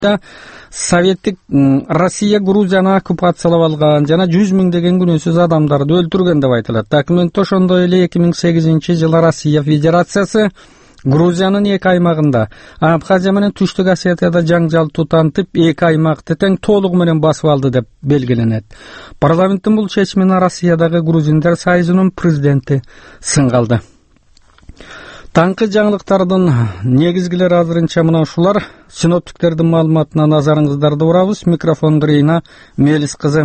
Советтик Россия Грузияны оккупациялап алган жана 100 миңдеген күнөөсүз адамдарды өлтүргөн деп айтылат. Документте ошондой эле 2008-жылы Россия Федерациясы Грузиянын эки аймагында, Абхазия менен Түштүк Осетияда жаңжал тутантып, эки аймакты тең толугу менен басып алды деп белгиленет. Парламенттин бул чечимине Россиядагы Грузиндер союзунун президенти сынга алды. Таңкы жаңылыктардын негизгилери азырынча мына ушулар. Синоптиктердин маалыматына назарыңыздарды бурабыз. Микрофон Рейна Мелис кызы.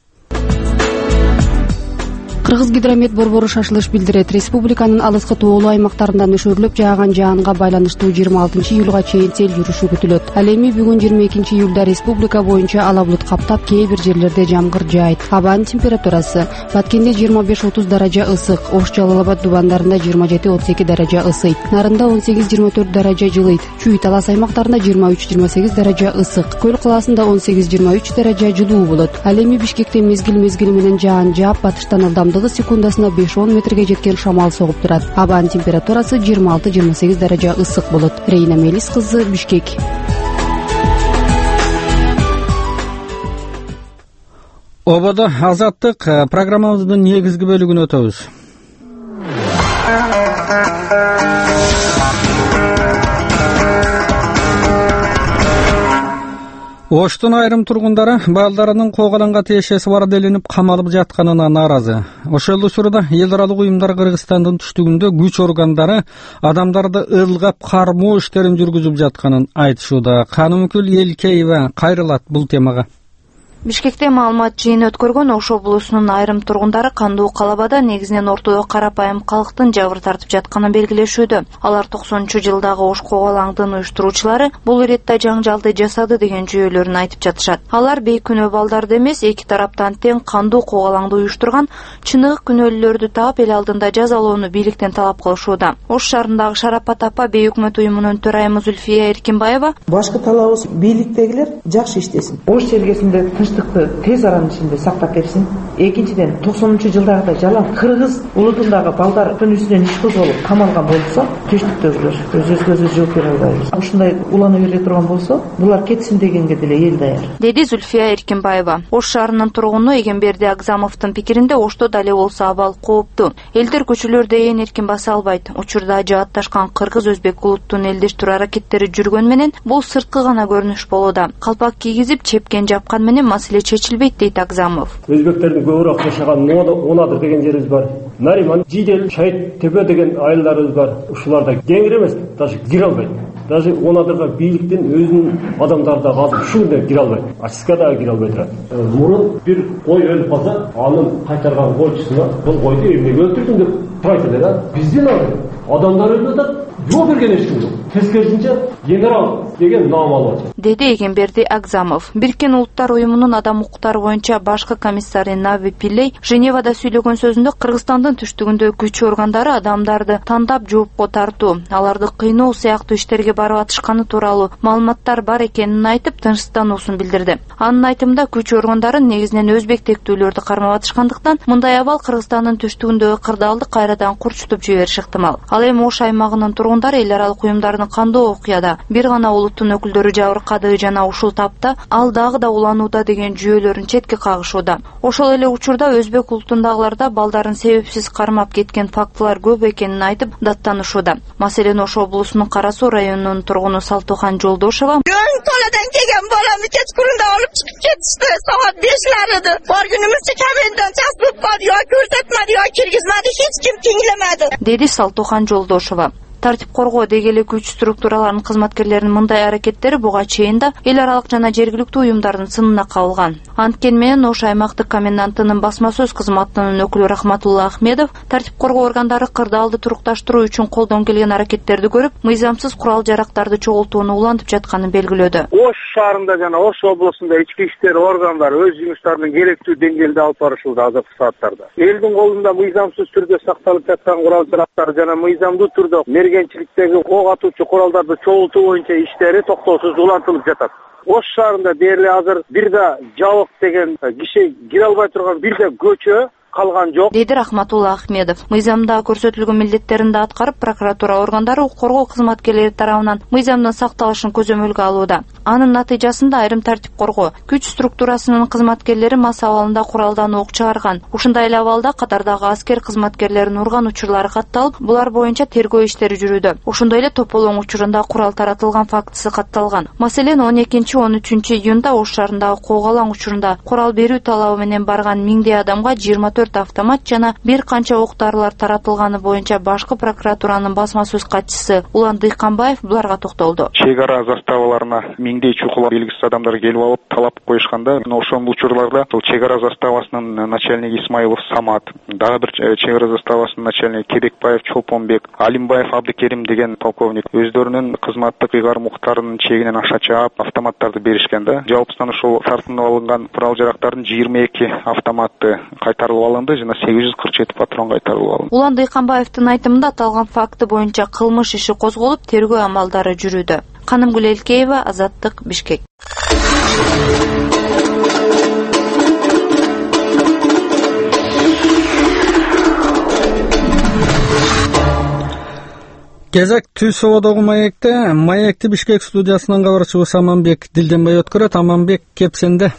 Кыргыз гидромет борбору шашылыш билдирет. Республиканын алыскы тоолуу аймактарында нөшөрлөп жааган жаанга байланыштуу 26-июлга чейин сел жүрүшү күтүлөт. Ал эми бүгүн 22-июлда республика боюнча ала булут каптап, кээ бир жерлерде жамгыр жаайт. Абанын температурасы: Баткенде 25-30 даража ысык, Ош, Жалал Абад дубандарында 27-32 даража ысыйт. Нарында 18-24 даража жылыйт. Чүй, Талас аймактарында 23-28 даража ысык. Көл калаасында 18-23 даража жылуу болот. Ал эми Бишкекте мезгил менен жаан жаап, батыштан ылдамдыгы секундасына 5-10 метрге жеткен шамал согуп турат. Абанын температурасы 26-28 даража ысык болот. Рейна Мелис кызы, Бишкек. Ободо азаттык программабыздын негизги бөлүгүнө өтөбүз. Оштун айрым тургундары балдарынын когаланга тиешеси бар делинип камалып жатканына нааразы. Ошол учурда эл аралык уюмдар Кыргызстандын түштүгүндө күч органдары адамдарды ылгап кармоо иштерин жүргүзүп жатканын айтышууда. Канымгүл Элкеева кайрылат бул темага. Бишкекте маалымат жыйыны өткөргөн Ош облусунун айрым тургундары кандуу калабада негизинен ортодо карапайым калктын жабыр тартып жатканын белгилешүүдө. Алар 90-жылдагы Ош когалаңдын уюштуруучулары бул иретте жаңжалды жасады деген жүйөлөрүн айтып жатышат. Алар бейкүнөө балдарды эмес, эки тараптан тең кандуу когалаңды уюштурган чыныгы күнөөлүүлөрдү таап эл алдында жазалоону бийликтен талап кылышууда. Ош шаарындагы Шарапат апа бейөкмөт уюмунун төрайымы Зүлфия Эркинбаева: Башкы талабыбыз бийликтегилер жакшы иштесин. Ош чергесинде тез аранын ичинде сактап берсин. Экинчиден 90-жылдарда жалаң кыргыз улутундагы балдардын үстүнөн иш козголуп камалган болсо, түштүктөгүлөр өзгөзү жооп бере албайбыз. Ушундай улана бере турган болсо, булар кетсин дегенге деле эл даяр, деди Зүлфия Эркинбаева. Ош шаарынын тургуну Эгемберди Агзамовдун пикиринде Ошто дале болсо абал кооптуу. Элдер көчөлөрдө ээн эркин баса албайт. Учурда жаатташкан кыргыз-өзбек улуттун элдештирүү аракеттери жүргөн менен бул сырткы гана көрүнүш болууда. Калпак кийгизип, чепкен жапкан менен маселе чечилбейт, дейт Агзамов. Өзбектердин көбүрөөк жашаган Онадыр деген жерибиз бар. Нариман, Жидел, Шайыт Тепе деген айылдарыбыз бар. Ушуларда кеңир эмес, даже кире албайт. Даже Онадырга бийликтин өзүнүн адамдары да азыр ушундай кире албайт. Ачыска да кире албай турат. Мурун бир кой өлүп калса, анын кайтарган койчусуна бул койду эмнеге өлтүрдүң деп сурайт эле да. Биздин адамдар өлүп атат, жооп берген эч ким жок. Тескерисинче генерал деген нам алып атат, деди Эгемберди Агзамов. Бириккен Улуттар уюмунун адам укуктары боюнча башкы комиссары Нави Пиллей Женевада сүйлөгөн сөзүндө Кыргызстандын түштүгүндө күч органдары адамдарды тандап жоопко тартуу, аларды кыйноо сыяктуу иштерге барып атышканы тууралуу маалыматтар бар экенин айтып, тынчсыздануусун билдирди. Анын айтымында күч органдары негизинен өзбек тектүүлөрдү кармап атышкандыктан мындай абал Кыргызстандын түштүгүндөгү кырдаалды кайрадан курчутуп жибериши ыктымал. Ал эми Ош аймагынын тургундары эл аралык уюмдардын кандуу окуяда бир гана улуттун өкүлдөрү жабыркады жана ушул тапта ал дагы да уланууда деген жүйөлөрүн четке кагышууда. Ошол эле учурда өзбек улутундагыларда балдарын себепсиз кармап кеткен фактылар көп экенин айтып даттанышууда. Маселен, Ош облусунун Кара Суу районунун тургуну Салтохан Жолдошова: Толадан келген баламды кечкурунда алып чыгып кетишти. Саат 5:00 Боргунумузча комендant жазып калды, yo көрсөтмөдү, yo киргизмеди, эч ким тиңлемеди, деди Салтохан Жолдошова. Тартип коргоо дегеле күч структураларынын кызматкерлеринин мындай аракеттери буга чейин да эл аралык жана жергиликтүү уюмдардын сынына кабылган. Анткени менен Ош аймактык комендантынын басма сөз кызматынын өкүлү Рахматулла Ахмедов тартип коргоо органдары кырдаалды турукташтыруу үчүн колдон келген аракеттерди көрүп, мыйзамсыз курал жарактарды чогултууну улантып жатканын белгилөөдө. Ош шаарында жана Ош облусунда ички иштер органдары өз жумуштарын керектүү деңгээлде алып барышууда азыркы сааттарда. Элдин колунда мыйзамсыз түрдө сакталып жаткан курал жарактар жана мыйзамдуу түрдө мергенчиликтеги ок атуучу куралдарды чогултуу боюнча иштери токтоосуз улантылып жатат. Ош шаарында дээрле азыр бир да Жабык деген киши кире албай турган бир да көчө калган жок, деди Рахматулла Ахмедов. Мыйзамда көрсөтүлгөн милдеттерин да аткарып, прокуратура органдары укук коргоо кызматкерлери тарабынан мыйзамдын сакталышын көзөмөлгө алууда. Анын натыйжасында айрым тартип коргоо күч структурасынын кызматкерлери мас абалында куралдан ок чыгарган. Ушундай эле абалда катардагы аскер кызматкерлерин урган учурлары катталып, булар боюнча тергөө иштери жүрүүдө. Ошондой эле тополоң учурунда курал таратылган фактысы катталган. Маселен 12-13 июнда Ош шаарындагы Коогалаң учурунда курал берүү талабы менен барган миңдей адамга 24 автомат жана бир канча ок-дарылар таратылганы боюнча башкы прокуратуранын басма сөз катчысы Улан Дыйканбаев буларга токтолду. Чек ара заставаларына миңдей чукулар белгисиз адамдар келип алып талап коюшканда, ошол учурларда чек ара заставасынын начальниги Исмаилов Самат, дагы бир чек ара заставасынын начальниги Кебекбаев Чолпонбек, Алимбаев Абдыкерим деген полковник өздөрүнүн кызматтык ыйгарым-уктарынын чегинен акча чаап автоматтарды беришкен да. Жалпысынан ошол тартынып алынган курал жарактардын 22 автоматы кайтарылып алынды жана 847 патрон кайтарылып алынды. Улан Дыйканбаевдин айтымында аталган факты боюнча кылмыш иши козголуп, тергөө амалдары жүрүүдө. Канымгүл Элкеева, Азаттык, Бишкек. Кезек түз ободогу маекти Бишкек студиясынан кабарчыбыз Аманбек Дилденбай өткөрөт. Аманбек, кепсенде.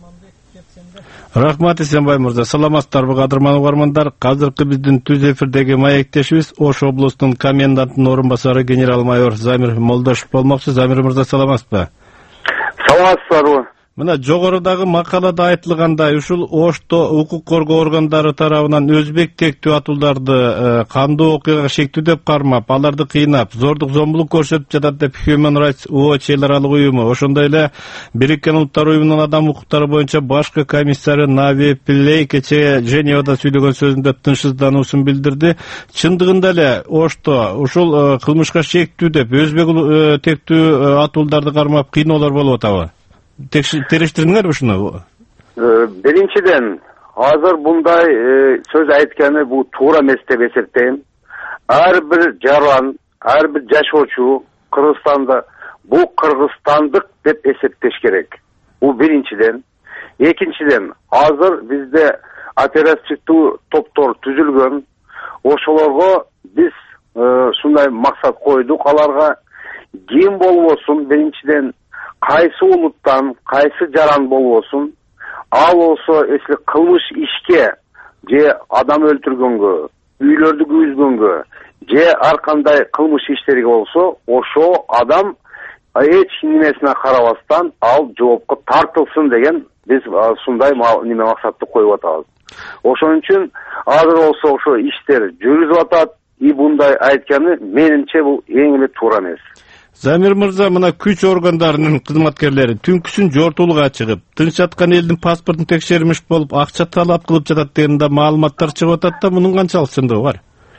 Рахмат Исенбай мырза. Саламатсыздарбы кадырман угармандар. Азыркы биздин түз эфирдеги маектешибиз Ош облустунун комендантынын орун басары генерал-майор Замир Молдошев болмокчу. Замир мырза, саламатсызбы? Саламатсыздарбы? Мына жогорудагы макалада айтылгандай, ушул Ошто укук коргоо органдары тарабынан өзбек тектүү атууларды кандуу окуяга шектүү деп кармап, аларды кыйнап, зордук зомбулук көрсөтүп жатат деп Human Rights Watch эл аралык уюму, ошондой эле Бириккен Улуттар уюмунун адам укуктары боюнча башкы комиссары Нави Пиллей кечээ Женевада сүйлөгөн сөзүндө тынчсыздануусун билдирди. Чындыгында эле Ошто ушул кылмышка шектүү деп өзбек тектүү атуулдарды кармап кыйноолор болуп атабы? Териштириңерби ушуну? Биринчиден, азыр мындай сөз айтканы бул туура эмес деп эсептейм. Ар бир жаран, ар бир жашоочу Кыргызстанда бул кыргызстандык деп эсептеш керек. Бул биринчиден. Экинчиден, азыр бизде оперативдүү топтор түзүлгөн. Ошолорго биз ушундай максат койдук, аларга ким болбосун, биринчиден кайсы улуттан, кайсы жаран болбосун, ал болсо эсли кылмыш ишке, же адам өлтүргөнгө, үйлөрдү күйүзгөнгө, же ар кандай кылмыш иштерге болсо, ошо адам эч немесине карабастан ал жоопко тартылсын деген биз ушундай неме максатты коюп атабыз. Ошон үчүн азыр болсо ошо иштер жүрүзүп атат, и мындай айтканы менимче бул эң эле туура эмес. Замир мырза, мына күч органдарынын кызматкерлери түнкүсүн жортуулукка чыгып, тынч жаткан элдин паспортун текшермиш болуп, акча талап кылып жатат деген да маалыматтар чыгып атат да, мунун канчалык чындыгы бар?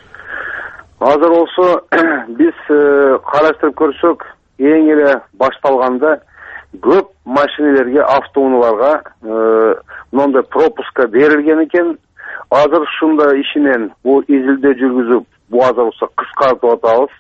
Азыр болсо биз караштырып көрсөк, эң эле башталганда көп машинелерге, автоунааларга мондой пропуска берилген экен. Азыр ушундай ишинен бул изилдөө жүргүзүп, бул азыр болсо кыскартып атабыз.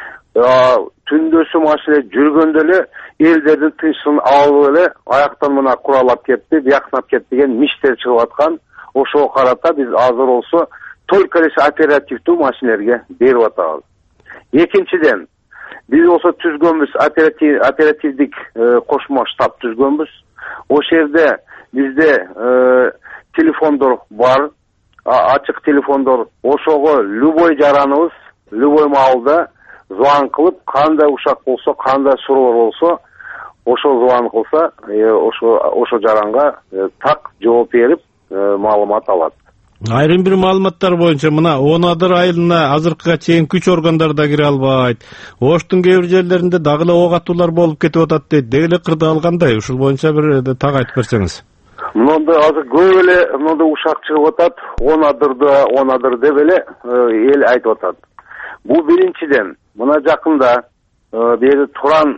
Түндөсү машина жүргөндө эле элдердин тынчын алып эле аяктан мына куралап кетти, биякнап кетти деген миштер чыгып аткан. Ошого карата биз азыр болсо только лишь оперативдүү машинелерге берип атабыз. Экинчиден, биз болсо түзгөнбүз оперативдик кошмо штаб түзгөнбүз. Ошол жерде бизде телефондор бар, ачык телефондор. Ошого любой жараныбыз, любой маалда звон кылып, кандай ушак болсо, кандай суроолор болсо, ошо звон кылса, ошо жаранга так жооп берип, маалымат алат. Айрым бир маалыматтар боюнча мына 10 адыр айылына азыркыга чейин күч органдары да кире албайт. Оштун кээ бир жерлеринде дагы эле ок атуулар болуп кетип атат дейт. Деги эле кырдаал кандай? Ушул боюнча бир так айтып берсеңиз. Мындай азыр көп эле мындай ушак чыгып атат, 10 адыр деп эле эл айтып атат. Бул биринчиден, мына жакында бери туран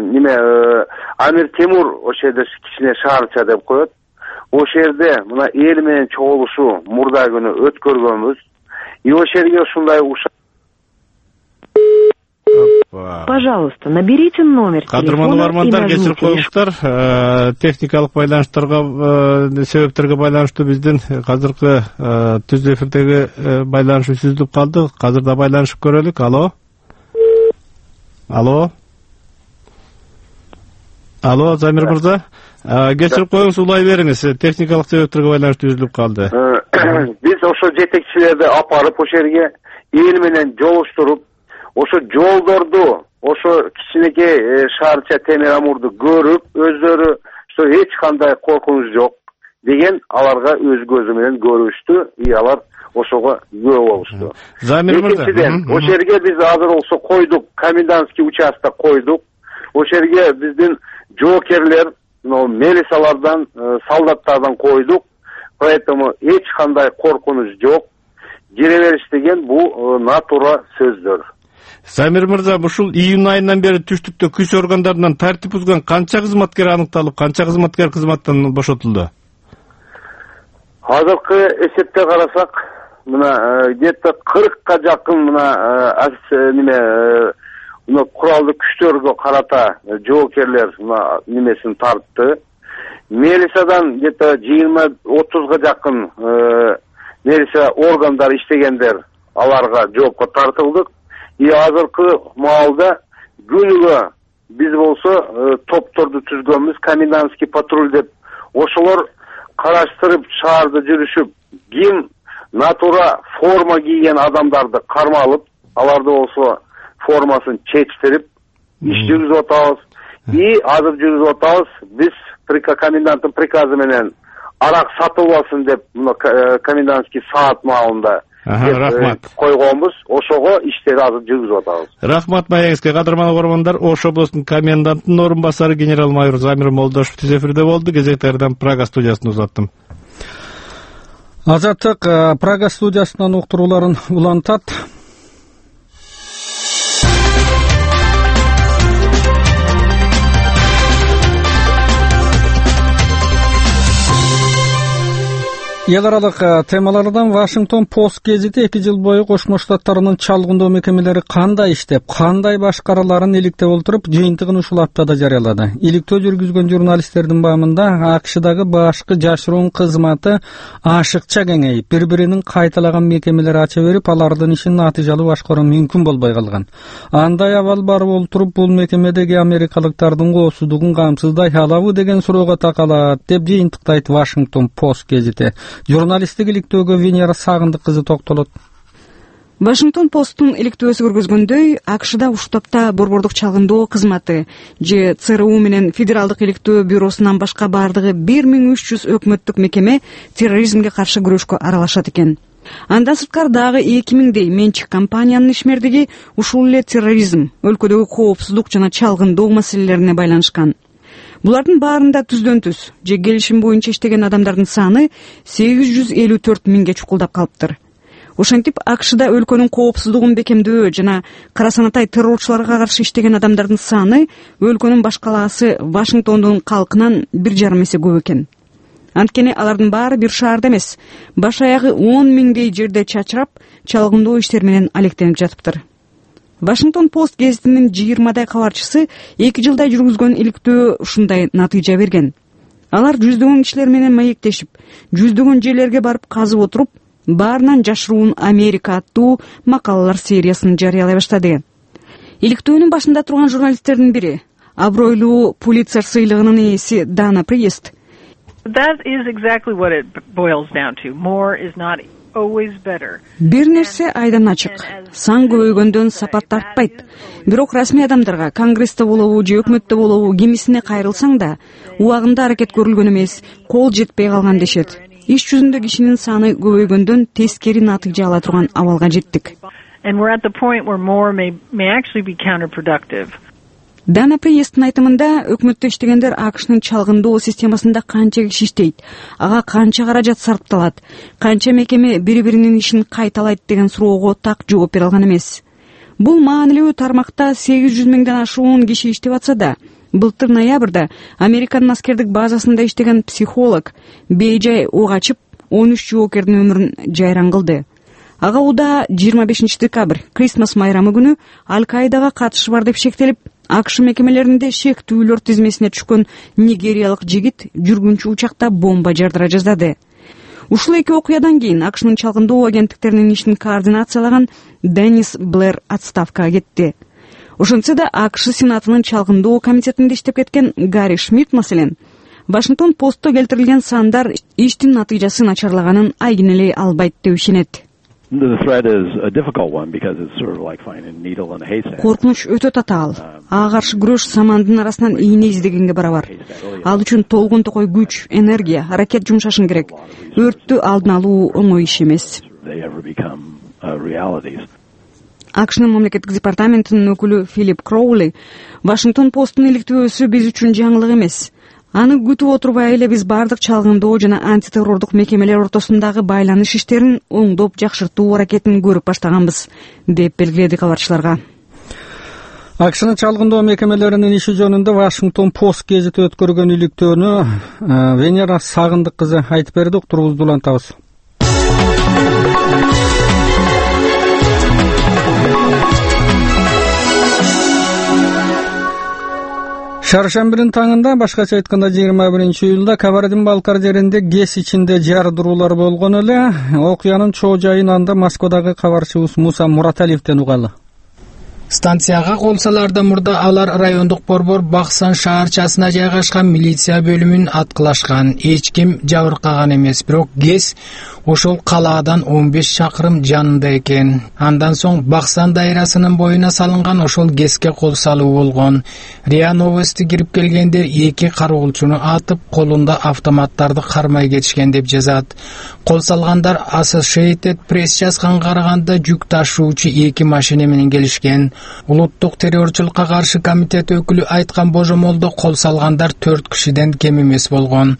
Амир Темур ошол жерде кичине шаарча деп коет. Ошол жерде мына эл менен чогулушу мурда күнү өткөргөнбүз. И ошол жерге ушундай Пожалуйста, наберите номер телефона. Кадырман угармандар, кечирип коюңуздар. Техникалык байланыштарга себептерге байланыштуу биздин азыркы түз эфирдеги байланыш үзүлүп калды. Азыр да байланышып көрөлүк. Алло, Замир мырза. Кечирип коюңуз, улай бериңиз. Техникалык себептерге байланыштуу үзүлүп калды. Биз ошо жетекчилерди апарып ошол жерге эл менен жолуштуруп, ошо жолдорду, ошо кичинекей шаарча Темир Амурду көрүп, өздөрү что эч кандай коркунуч жок деген аларга өз көзү менен көрүштү, и алар ошого күбө болушту. Замир мырза, ошол жерге биз азыр болсо койдук, комендантский участок койдук. Ошол жерге биздин жоокерлер, милициялардан, солдаттардан койдук. Поэтому эч кандай коркунуч жок. Кире бериш деген бул натура сөздөр. Замир мырза, ушул июнь айынан бери түштүктө күч органдарынан тартип бузган канча кызматкер аныкталып, канча кызматкер кызматтан бошотулду? Азыркы эсепте карасак, мына где-то 40ка жакын мына куралдуу күчтөргө карата жоокерлер немесин тартты. Милициядан где-то 20-30га жакын милиция органдар иштегендер, аларга жоопко тартылдык. И азыркы маалда күнүгө биз болсо топторду түзгөнбүз, комендантский патруль деп. Ошолор караштырып шаарды жүрүшүп, ким натура форма кийген адамдарды кармалып, аларды болсо формасын чечтирип иш жүргүзүп атабыз. И азыр жүргүзүп атабыз. Биз коменданттын приказы менен арак сатылбасын деп, комендантский саат маалында койгонбуз. Ошого иштери азыр жүргүзүп атабыз. Рахмат маегизге. Кадырман угармандар, Ош облусунун комендантынын орун басары генерал майор Замир Молдошев түз эфирде болду. Кезектерден Прага студиясына узаттым. Азаттык Прага студиясынан уктурууларын улантат. Эл аралык темалардан Вашингтон Пост гезити 2 жыл бою Кошмо Штаттарынын чалгындоо мекемелери кандай иштеп, кандай башкараларын иликтеп отуруп, жыйынтыгын ушул аптада жарыялады. Иликтөө жүргүзгөн журналисттердин баамында АКШдагы башкы жашыруун кызматы ашыкча кеңейип, бири-биринин кайталаган мекемелери ача берип, алардын ишин натыйжалуу башкаруу мүмкүн болбой калган. Андай абал барып олтуруп, бул мекемедеги америкалыктардын коопсуздугун камсыздай алабы деген суроого такалат, деп жыйынтыктайт Вашингтон Пост гезити. Журналисттик иликтөөгө Венера Сагындык кызы токтолот. Вашингтон Посттун иликтөөсү көргөзгөндөй, АКШда уштапта борбордук чалгындоо кызматы же ЦРУ менен Федералдык иликтөө бюросунан башка бардыгы 1300 өкмөттүк мекеме терроризмге каршы күрөшкө аралашат экен. Андан сырткары дагы 2000дей менчик компаниянын ишмердиги ушул эле терроризм, өлкөдөгү коопсуздук жана чалгындоо маселелерине байланышкан. Булардын баарында түздөн-түз же келишим боюнча иштеген адамдардын саны 854 миңге чукулдап калыптыр. Ошентип АКШда өлкөнүн коопсуздугун бекемдөө жана карасанатай террорчуларга каршы иштеген адамдардын саны өлкөнүн башкалаасы Вашингтондун калкынан 1,5 эсе көп экен. Анткени алардын баары бир шаарда эмес, баш аягы 10 миңдей жерде чачырап, чалгындоо иштери менен алектенип жатыптыр. Вашингтон Пост гезитинин 20дай кабарчысы 2 жылдай жүргүзгөн иликтөө ушундай натыйжа берген. Алар жүздөгөн кишилер менен маектешип, жүздөгөн жерлерге барып казып отуруп, баарынан жашыруун Америка аттуу макалалар сериясын жарыялай баштады. Иликтөөнүн башында турган журналисттердин бири, абройлуу Пулитцер сыйлыгынын ээси Дана Приест. That is exactly what it boils down to. More is not Бир нерсе айдан ачык. Сан көбөйгөндөн сапат тартпайт. Бирок расмий адамдарга, Конгрессте болобу же өкмөттө болобу кимисине кайрылсаң да, убагында аракет көрүлгөн эмес, кол жетпей калган дешет. Иш жүзүндө кишинин саны көбөйгөндөн тескери натыйжа ала турган абалга жеттик. And we're at the point where more may actually be counterproductive. Дана Приесттин айтымында, өкмөттө иштегендер АКШнын чалгындоо системасында канча киши иштейт, ага канча каражат сарпталат, канча мекеме бири-биринин ишин кайталайт деген суроого так жооп бере алган эмес. Бул маанилүү тармакта 800 миңден ашуун киши иштеп атса да, былтыр ноябрда Американын аскердик базасында иштеген психолог бейжай ок ачып 13 жоокердин өмүрүн жайран кылды. Ага уда 25 декабрь Крисмас майрамы күнү Аль-Каидага катышы бар деп шектелип, АКШ мекемелеринде шектүүлөр тизмесине түшкөн нигериялык жигит жүргүнчү учакта бомба жардыра жаздады. Ушул эки окуядан кийин АКШнын чалгындоо агенттиктеринин ишин координациялаган Деннис Блэр отставкага кетти. Ошентсе да АКШ Сенатынын чалгындоо комитетинде иштеп кеткен Гарри Шмидт маселен Вашингтон Постто келтирилген сандар иштин натыйжасы начарлаганын айгин эле албайт деп ишенет. Коркунуч өтө татаал. Ага каршы күрөш самандын арасынан ийне издегенге барабар. Ал үчүн толгон токой күч, энергия, ракет жумшашың керек. Өрттү алдын алуу оңой иш эмес. АКШнын мамлекеттик департаментинин өкүлү Филипп Кроули Вашингтон Посттун иликтөөсү биз үчүн жаңылык эмес. Аны күтүп отурбай эле биз бардык чалгындоо жана антитеррордук мекемелер ортосундагы байланыш иштерин оңдоп жакшыртуу аракетин көрүп баштаганбыз, деп белгиледи кабарчыларга. АКШнын чалгындоо мекемелеринин иши жөнүндө Вашингтон Пост гезити өткөргөн иликтөөнү Венера Сагындык кызы айтып берди, уктурубузду улантабыз. Шаршембинин таңында, башкача айтканда 21-июлда Кабардин-Балкар жеринде ГЭС ичинде жардыруулар болгон эле. Окуянын чоо жайын анда Москвадагы кабарчыбыз Муса Мураталиевден угалы. Станцияга колсаларда мурда алар райондук борбор Баксан шаарчасына жайгашкан милиция бөлүмүн аткылашкан. Эч ким жабыркаган эмес, бирок ГЭС ошол калаадан 15 чакырым жанында экен. Андан соң Баксан дайрасынын боюна салынган ошол ГЭСке кол салуу болгон. РИА Новости кирип келгенде эки кароолчуну атып, колунда автоматтарды кармай кетишкен деп жазат. Кол салгандар Associated Press жазганга караганда жүк ташуучу эки машина менен келишкен. Улуттук террорчулукка каршы комитет өкүлү айткан божомолдо кол салгандар 4 кишиден кем эмес болгон.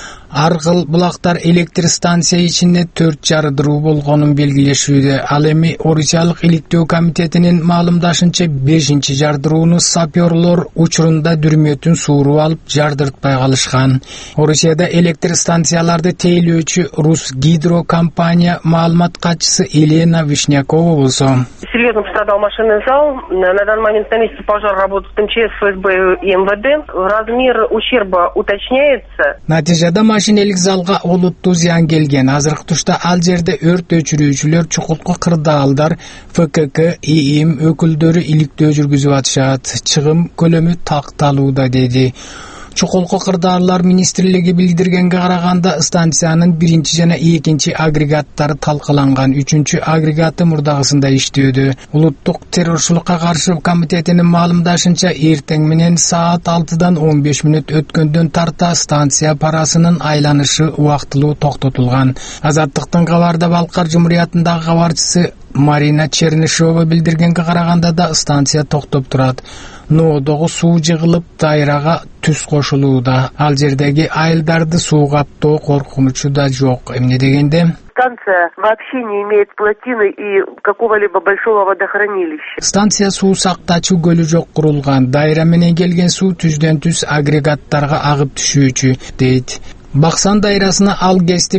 Аргыл булактар электр станция ичинде 4 жардыруу болгонун белгилешүүдө. Ал эми Орусиялык иликтөө комитетинин маалымдашынча 5-чи жардырууну сапёрлор учурунда дүрмөтүн сууруу алып жардыртпай калышкан. Орусияда электр станцияларды тейлөөчү Рус Гидро компания маалымат катчысы Елена Вишнякова болсо. Серьезно пострадал машинный зал. На данный момент на месте пожара работают МЧС, ФСБ и МВД. Размер ущерба уточняется. Натыйжада машинелик залга олуттуу зыян келген. Азыркы тушта ал жерде өрт өчүрүүчүлөр, чукулку кырдаалдар, ФКК, ИИМ өкүлдөрү иликтөө жүргүзүп атышат. Чыгым көлөмү такталууда, деди. Чукулку кырдаалар министрлиги билдиргенге караганда станциянын 1-чи жана 2-чи агрегаттары талкаланган. 3-чү агрегаты мурдагысында иштөөдө. Улуттук террорчулукка каршы комитетинин маалымдашынча эртең менен саат 6-дан 15 мүнөт өткөндөн тарта станция парасынын айланышы убактылуу токтотулган. Азаттыктын Кабарда Балкар жумуриятындагы кабарчысы Марина Чернышова билдиргенге караганда да станция токтоп турат. Ноодогу суу жыгылып дайрага түз кошулууда. Ал жердеги айылдарды суу каптоо коркунучу да жок. Эмне дегенде станция вообще не имеет плотины и какого-либо большого водохранилища. Станция суу сактачу көлү жок курулган. Дайра менен келген суу түздөн түз агрегаттарга агып түшүүчү, дейт. Баксан дайрасына ал ГЭСти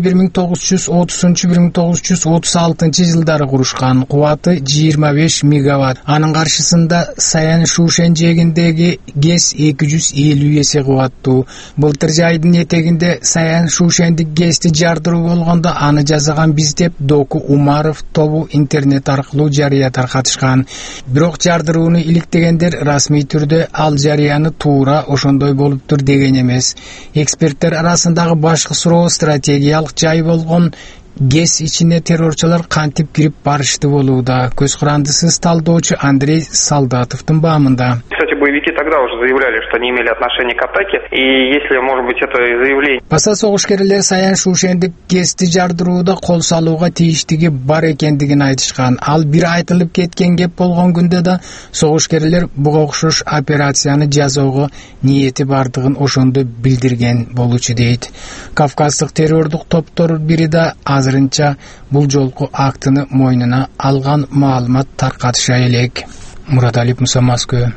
1930-1936 жылдары курушкан. Кубаты 25 мегаватт. Анын каршысында Саян Шушен жегиндеги ГЭС 250 эсе кубаттуу. Былтыр жайдын этегинде Саян Шушендик ГЭСти жардыруу болгондо аны жазган биз деп Доку Умаров тобу интернет аркылуу жарыя таркатышкан. Бирок жардырууну иликтегендер расмий түрдө ал жарыяны туура ошондой болуптур деген эмес. Эксперттер арасында башкы суроо стратегиялык жай болгон ГЭС ичине террорчулар кантип кирип барышты болууда. Көз курандысыз талдоочу Андрей Солдатовдун баамында. Боевики тогда уже заявляли, что они имели отношение к атаке, и если, может быть, это заявление... Баса согушкерлер Саян Шушендик ГЭСти жардырууда кол салууга тийиштиги бар экендигин айтышкан. Ал бир айтылып кеткен кеп болгон күндө да согушкерлер буга окшош операцияны жасоого ниети бардыгын ошондо билдирген болчу, дейт. Кавказдык террордук топтор бири да азырынча бул жолку актыны мойнуна алган маалымат таркатыша элек. Мураталиев, Муса, Москва.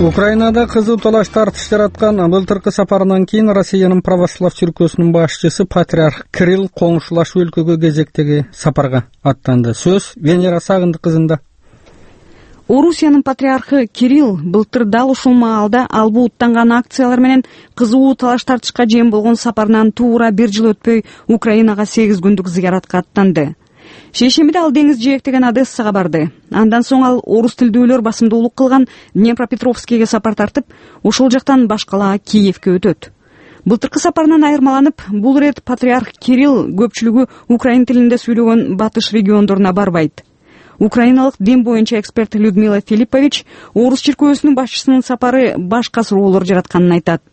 Украинада кызуу талаш тартыш жараткан былтыркы сапарынан кийин Россиянын православ церквөсүнүн башчысы патриарх Кирилл коңшулашуу өлкөгө кезектеги сапарга аттанды. Сөз Венера Сагындык кызында. Орусиянын патриархы Кирилл былтыр дал ушул маалда албу уттанган акциялар менен кызуу талаш тартышка жем болгон сапарынан туура 1 жыл өтпөй Украинага 8 күндүк зыяратка аттанды. Шейшембиде ал деңиз жээктеген Одессага барды. Андан соң ал орус тилдүүлөр басымдуулук кылган Днепропетровскийге сапар тартып, ошол жактан башкала Киевке өтөт. Былтыркы сапарынан айырмаланып, бул ирет патриарх Кирилл көпчүлүгү украин тилинде сүйлөгөн батыш региондоруна барбайт. Украиналык дин боюнча эксперт Людмила Филиппович орус чиркөөсүнүн башчысынын сапары башка суроолор жаратканын айтат.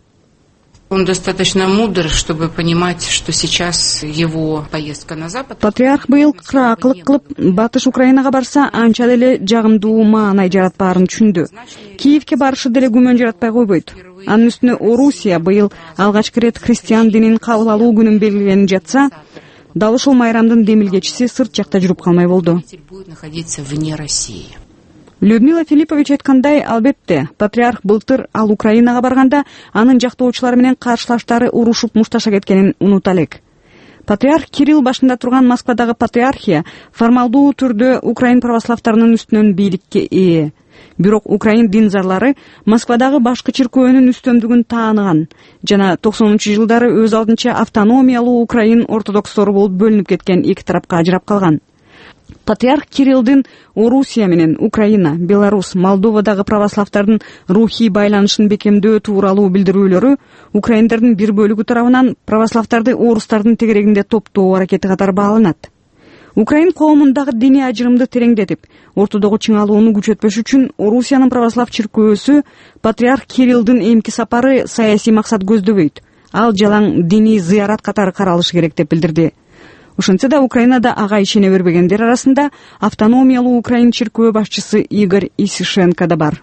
Он достаточно мудр, чтобы понимать, что сейчас его поездка на запад. Патриарх быйыл кыраакылык кылып, батыш Украинага барса, анча деле жагымдуу маанай жаратпаарын түшүндү. Киевке барышы деле күмөн жаратпай койбойт. Анын үстүнө Орусия быйыл алгачкы ирет христиан динин кабыл алуу күнүн белгиленип жатса, дал ушул майрамдын демилгечиси сырт жакта жүрүп калмай болду. Будет находиться вне России. Людмила Филиппович айткандай, албетте, патриарх былтыр ал Украинага барганда анын жактоочулары менен каршылаштары урушуп мушташа кеткенин унута элек. Патриарх Кирилл башында турган Москвадагы патриархия формалдуу түрдө украин православтарынын үстүнөн бийликке ээ. Бирок украин динзарлары Москвадагы башкы чиркөөнүн үстөмдүгүн тааныган жана 90-жылдары өз алдынча автономиялуу украин ортодокстору болуп бөлүнүп кеткен эки тарапка ажырап калган. Патриарх Кириллдин Орусия менен Украина, Беларусь, Молдовадагы православтардын рухий байланышын бекемдөө тууралуу билдирүүлөрү украиндердин бир бөлүгү тарабынан православтарды орустардын тегерегинде топтоо аракети катары бааланат. Украин коомундагы диний ажырымды тереңдетип, ортодогу чыңалууну күчөтпөш үчүн Орусиянын православ чиркөөсү патриарх Кириллдин эмки сапары саясий максат көздөбөйт. Ал жалаң диний зыярат катары каралышы керек деп билдирди. Ошентсе да Украинада ага ишене бербегендер арасында автономиялуу украин чиркөө башчысы Игорь Исишенко да бар.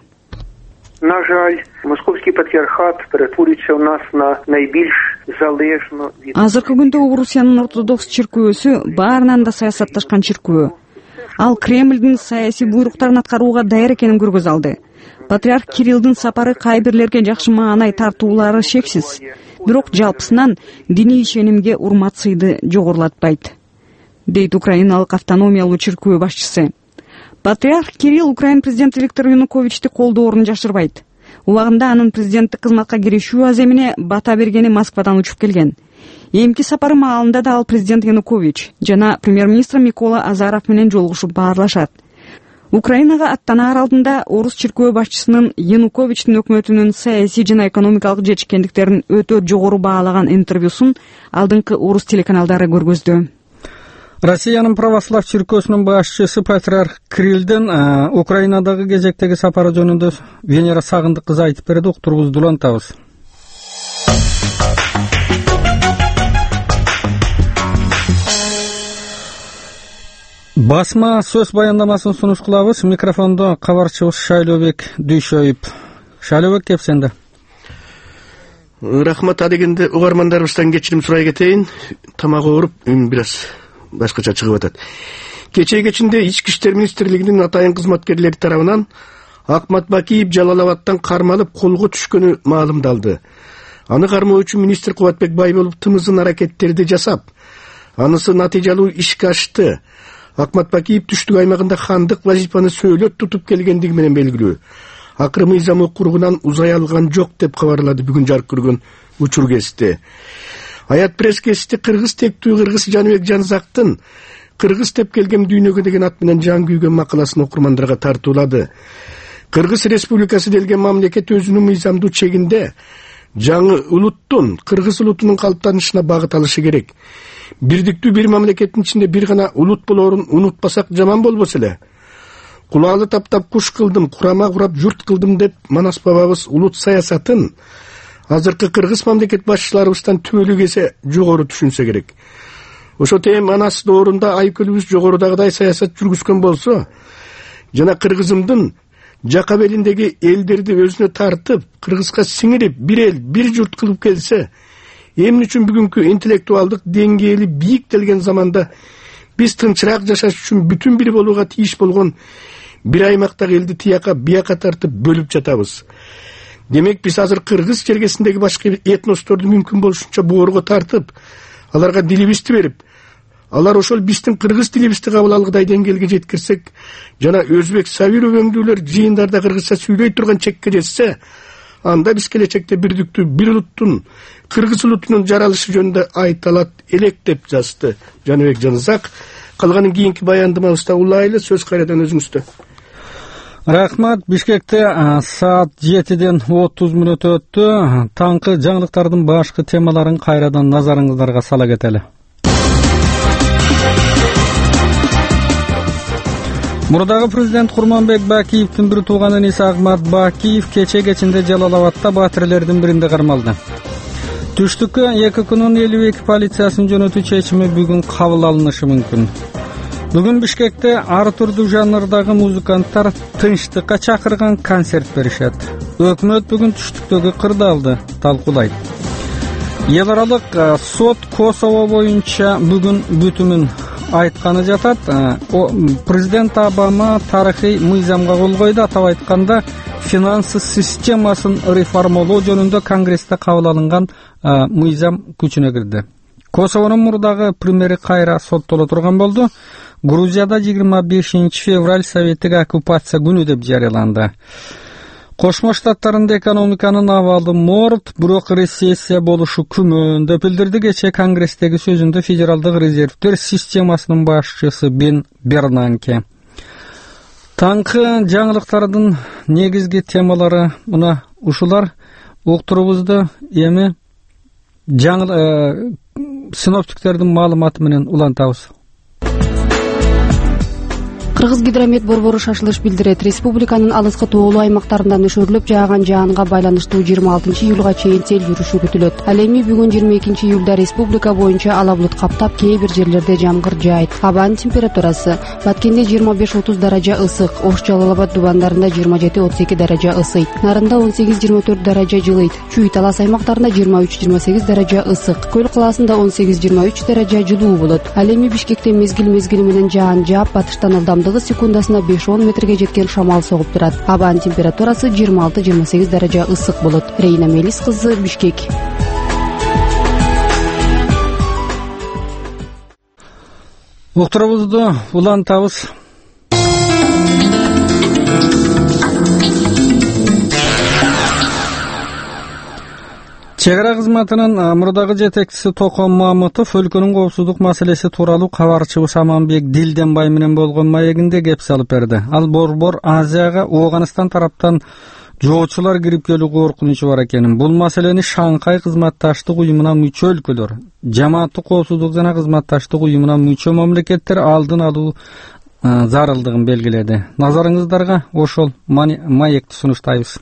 На жаль, московский патриархат перетворюється у нас на найбільш залежну від... Азыркы күндө Орусиянын ортодокс чиркөөсү баарынан да саясатташкан чиркөө. Ал Кремлдин саясий буйруктарын аткарууга даяр экенин көргөз алды. Патриарх Кириллдин сапары кайбирлерге жакшы маанай тартуулары шексиз. Бирок жалпысынан диний ишенимге урмат сыйды жогорулатпайт, дейт украиналык автономиялуу чиркөө башчысы. Патриарх Кирилл украин президенти Виктор Януковичти колдоорун жашырбайт. Убагында анын президенттик кызматка киришүү аземине бата бергени Москвадан учуп келген. Эмки сапары маалында да ал президент Янукович жана премьер-министр Микола Азаров менен жолугушуп баарлашат. Украинага аттанаар алдында орус чиркөө башчысынын Януковичтин өкмөтүнүн саясий жана экономикалык жетишкендиктерин өтө жогору баалаган интервьюсун алдыңкы орус телеканалдары көргөздү. Россиянын православ чиркөөсүнүн башчысы патриарх Кириллдин Украинадагы кезектеги сапары жөнүндө Венера Сагындык кызы айтып берди, уктурубузду улантабыз. Басма сөз баяндамасын сунуш кылабыз. Микрофондо кабарчыбыз Шайлообек Дүйшөйүп. Шайлообек, кепсенде. Рахмат, адегенде угармандарыбыздан кечирим сурай кетейин. Тамак ооруп, бир аз башкача чыгып атат. Кечээ Ички иштер министрлигинин атайын кызматкерлери тарабынан Акмат Бакиев Жалалабадтан кармалып колго түшкөнү маалымдалды. Аны кармоо үчүн министр Кубатбек Байболов тымызын аракеттерди жасап, анысы натыйжалуу ишке ашты. Акмат Бакиев түштүк аймагында хандык вазифаны сөйлөт тутуп келгендиги менен белгилүү. Акыры мыйзам окуругунан узай алган жок деп кабарлады бүгүн жарык көргөн учур кести. Аят пресс кести кыргыз тектүү кыргыз Жаныбек Жанзактын кыргыз деп келгем дүйнөгө деген ат менен жан күйгөн макаласын окурмандарга тартуулады. Кыргыз Республикасы делген мамлекет өзүнүн мыйзамдуу чегинде жаңы улуттун, кыргыз улутунун калыптанышына багыт алышы керек. Бирдиктүү бир мамлекеттин ичинде бир гана улут болоорун унутпасак жаман болбосо эле. Кулаалы таптап куш кылдым, курама курап журт кылдым деп Манас бабабыз улут саясатын азыркы кыргыз мамлекет башчыларыбыздан түбөлүк эсе жогору түшүнсө керек. Ошо Манас доорунда айкөлүбүз жогорудагыдай саясат жүргүзгөн болсо, жана кыргызымдын жака белиндеги элдерди өзүнө тартып, кыргызга сиңирип, бир эл, бир журт кылып келсе, эмне үчүн бүгүнкү интеллектуалдык деңгээли бийиктелген заманда биз тынчыраак жашаш үчүн бүтүн бир болууга тийиш болгон бир аймактагы элди тияка бияка тартып бөлүп жатабыз. Демек биз азыр кыргыз чергесиндеги башка этносторду мүмкүн болушунча боорго тартып, аларга дилибизди берип, алар ошол биздин кыргыз тилибизди кабыл алгыдай деңгээлге жеткирсек, жана өзбек сабир өгөңдүүлөр жыйындарда кыргызча сүйлөй турган чекке жетсе, анда биз келечекте бирдиктүү бир улуттун, кыргыз улутунун жаралышы жөнүндө айта алат элек деп жазды Жаныбек Жанызак. Калганын кийинки баяндамабызда улайлы, сөз кайрадан өзүңүздө. Рахмат. Бишкекте саат 7-ден 30 мүнөт өттү. Таңкы жаңылыктардын башкы темаларын кайрадан назарыңыздарга сала кетели. Мурдагы президент Курманбек Бакиевдин бир тууганы Исагмат Бакиев кечинде Жалалабадта батирлердин биринде кармалды. Түштүккө 2 күнүн 52 полициясын жөнөтүү чечими бүгүн кабыл алынышы мүмкүн. Бүгүн Бишкекте ар түрдүү жанрдагы музыканттар тынчтыкка чакырган концерт беришет. Өкмөт бүгүн түштүктөгү кырдаалды талкуулайт. Эл аралык сот Косово боюнча бүгүн бүтүмүн айтканы жатат. Президент Обама тарыхый мыйзамга кол койду. Атап айтканда, финансы системасын реформалоо жөнүндө Конгрессте кабыл алынган мыйзам күчүнө кирди. Косовонун мурдагы премьери кайра соттоло турган болду. Грузияда 25 февраль советтик оккупация күнү деп жарыяланды. Кошмо Штаттарында экономиканын абалы морт, бирок рецессия болушу күмөн деп билдирди. Кечээ Конгресстеги сөзүндө Федералдык резервдер системасынын башчысы Бен Бернанке. Таңкы жаңылыктардын негизги темалары мына ушулар. Уктурубузду эми синоптиктердин маалыматы менен улантабыз. Кыргыз гидромет борбору шашылыш билдирет. Республиканын алыскы тоолуу аймактарында нөшөрлөп жааган жаанга байланыштуу 26 июлга чейин сел жүрүшү күтүлөт. Ал эми бүгүн 22 июлда республика боюнча ала булут каптап, кээ бир жерлерде жамгыр жаайт. Абанын температурасы Баткенде 25-30 даража ысык, Ош Жалалабад дубандарында 27-32 даража ысыйт. Нарында 18-24 даража жылыйт. Чүй Талас аймактарында 23-28 даража ысык. Көл калаасында 18-23 даража жылуу болот. Ал эми Бишкекте мезгил менен жаан жаап, батыштан ылдамдыгы секундасына 5-10 метрге жеткен шамал согуп турат. Абанын температурасы 26-28 даража ысык болот. Рейна Мелис кызы, Бишкек. Уктурубузду улантабыз. Чек ара кызматынын мурдагы жетекчиси Токон Мамытов өлкөнүн коопсуздук маселеси тууралуу кабарчыбыз Аманбек Дилденбай менен болгон маегинде кеп салып берди. Ал борбор Азияга Ооганстан тараптан жоочулар кирип келүү коркунучу бар экенин, бул маселени Шанхай кызматташтык уюмуна мүчө өлкөлөр, жамааттык коопсуздук жана кызматташтык уюмуна мүчө мамлекеттер алдын алуу зарылдыгын белгиледи. Назарыңыздарга ошол маекти сунуштайбыз.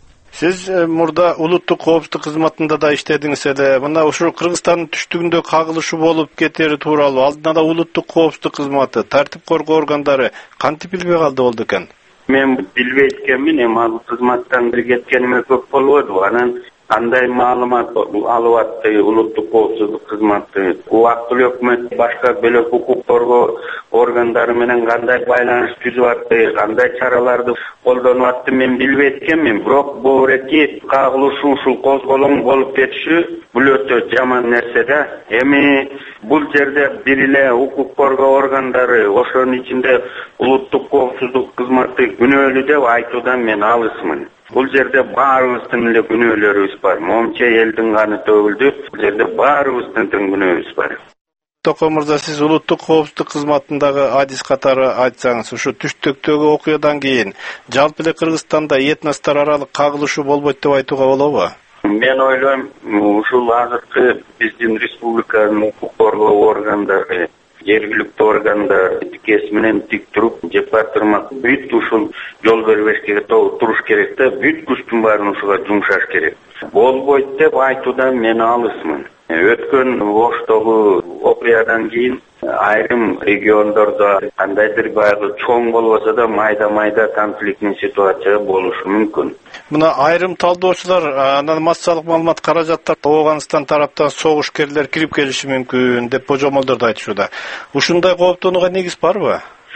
Сиз мурда улуттук коопсуздук кызматында да иштедиңиз эле. Мына ушул Кыргызстандын түштүгүндө кагылышы болуп кетери тууралуу алдын ала улуттук коопсуздук кызматы, тартип коргоо органдары кантип билбей калды болду экен? Мен билбей эткенмин, ал кызматтан бир кеткениме көп болбоду. Анан кандай маалымат алып атты улуттук коопсуздук кызматы, убактылуу өкмөт башка бөлөк укук коргоо органдары менен кандай байланыш түзүп атты, кандай чараларды колдонуп атты мен билбей эткенмин. Бирок бул эки кагылышуу ушул козголоң болуп кетиши бул өтө жаман нерсе да. Эми бул жерде бир эле укук коргоо органдары, ошонун ичинде улуттук коопсуздук кызматы күнөөлүү деп айтуудан мен алысмын. Бул жерде баарыбыздын эле күнөөлөрүбүз бар. Момча элдин каны төгүлдү. Бул жерде баарыбыздын күнөөбүз бар. Токон мырза, сиз улуттук коопсуздук кызматындагы адис катары айтсаңыз, ушу түштүктөгү окуядан кийин жалпы эле Кыргызстанда этностор аралык кагылышуу болбойт деп айтууга болобу? Мен ойлойм, ушул азыркы биздин республиканын укук коргоо органдары, жергиликтүү органдар тикес менен тик туруп, жепар турмак бүт ушул жол бербешке туруш керек да, бүт күчтүн баарын ушуга жумшаш керек. Болбойт деп айтуудан мен алысмын. Өткөн Оштогу окуядан кийин айрым региондордо кандайдыр баягы чоң болбосо да майда конфликтный ситуация болушу мүмкүн. Мына айрым талдоочулар анан массалык маалымат каражаттар Ооганстан тараптан согушкерлер кирип келиши мүмкүн деп божомолдорду айтышууда. Ушундай кооптонууга негиз барбы?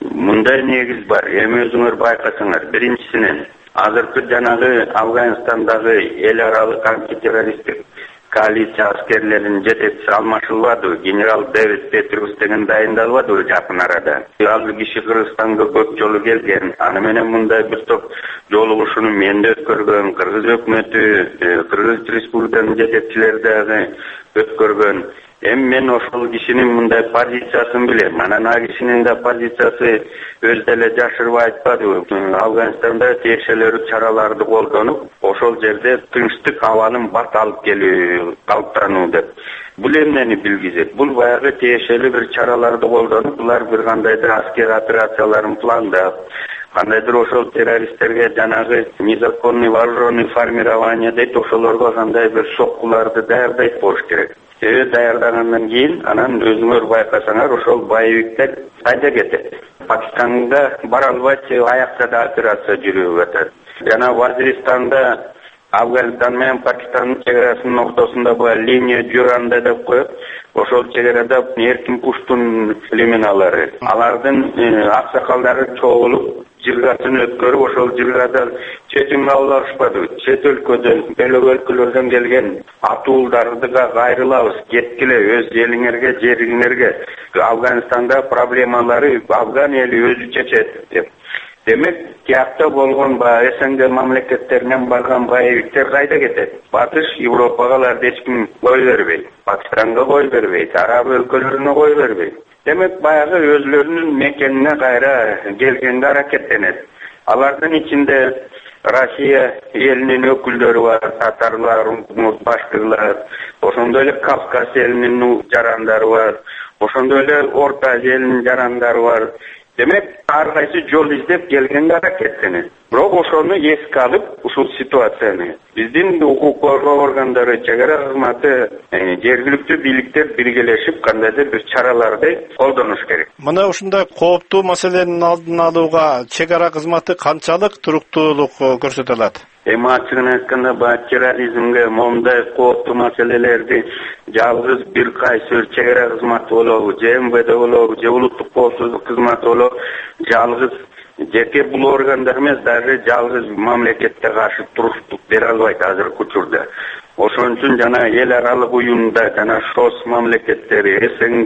мындай негиз бар. Эми өзүңөр байкасаңар, биринчисинен азыркы жанагы Афганистандагы эл аралык антитеррористтик коалиция аскерлеринин жетекчиси алмашылбадыбы? Генерал Дэвид Петрус деген дайындалбадыбы жакын арада? Ал киши Кыргызстанга көп жолу келген. Аны менен мындай бир топ жолугушууну мен да өткөргөн, Кыргыз өкмөтү, Кыргыз Республикасынын жетекчилери дагы өткөргөн. Эми мен ошол кишинин мындай позициясын билем. Анан ал кишинин да позициясы өз деле жашырып айтпадыбы? Афганистанда тиешелүү чараларды колдонуп, ошол жерде тынчтык абалын бат алып келүү, калыптануу деп. Бул эмнени билгизет? Бул баягы тиешелүү бир чараларды колдонуп, булар бир кандайдыр аскер операцияларын пландап, кандайдыр ошол террористтерге жанагы незаконный вооруженный формирование дейт, ошолорго кандай бир соккуларды даярдайт болуш керек. Даярдагандан кийин анан өзүңөр байкасаңар, ошол боевиктер кайда кетет? Пакистанда бара албайт, аякта операция жүрүп атат. Жана Вазиристанда Афганистан менен Пакистандын чегарасынын ортосунда бул линия Дюранда деп коет. Ошол чегарада эркин пуштун племеналары, алардын аксакалдары чогулуп, жыргасын өткөрүп, ошол жыргада четин алышпады. Чет өлкөдөн, бөлөк өлкөлөрдөн келген атуулдарды кайрылабыз, кеткиле өз элиңерге, жериңерге. Афганистанда проблемалары афган эли өзү чечет деп. Демек, киякта болгон СНГ мамлекеттеринен барган боевиктер кайда кетет? Батыш Европага аларды эч ким кой бербейт. Пакистанга кой бербейт, араб өлкөлөрүнө кой бербейт. Демек, баягы өзлөрүнүн мекенине кайра келгенге аракеттенет. Алардын ичинде Россия элинин өкүлдөрү бар, татарлар, башкырлар, ошондой эле Кавказ элинин жарандары бар, ошондой эле Орто Азия элинин жарандары бар. Демек, ар кайсы жол издеп келгенге аракеттенет. Бирок ошону эске алып, ушул ситуацияны биздин укук коргоо органдары, чегара кызматы, жергиликтүү бийликтер биргелешип кандайдыр бир чараларды колдонуш керек. Мына ушундай кооптуу маселенин алдын алууга чегара кызматы канчалык туруктуулук көрсөтө алат? Эми ачыгын айтканда, терроризмге мондай кооптуу маселелерди жалгыз бир кайсы чегара кызматы болобу, же МВД болобу, же улуттук коопсуздук кызматы болобу, жалгыз жеке бул органдар эмес, дагы жалгыз мамлекетке каршы туруштук бере албайт азыркы учурда. Ошон үчүн жана эл аралык уюмда, жана ШОС мамлекеттери, СНГ,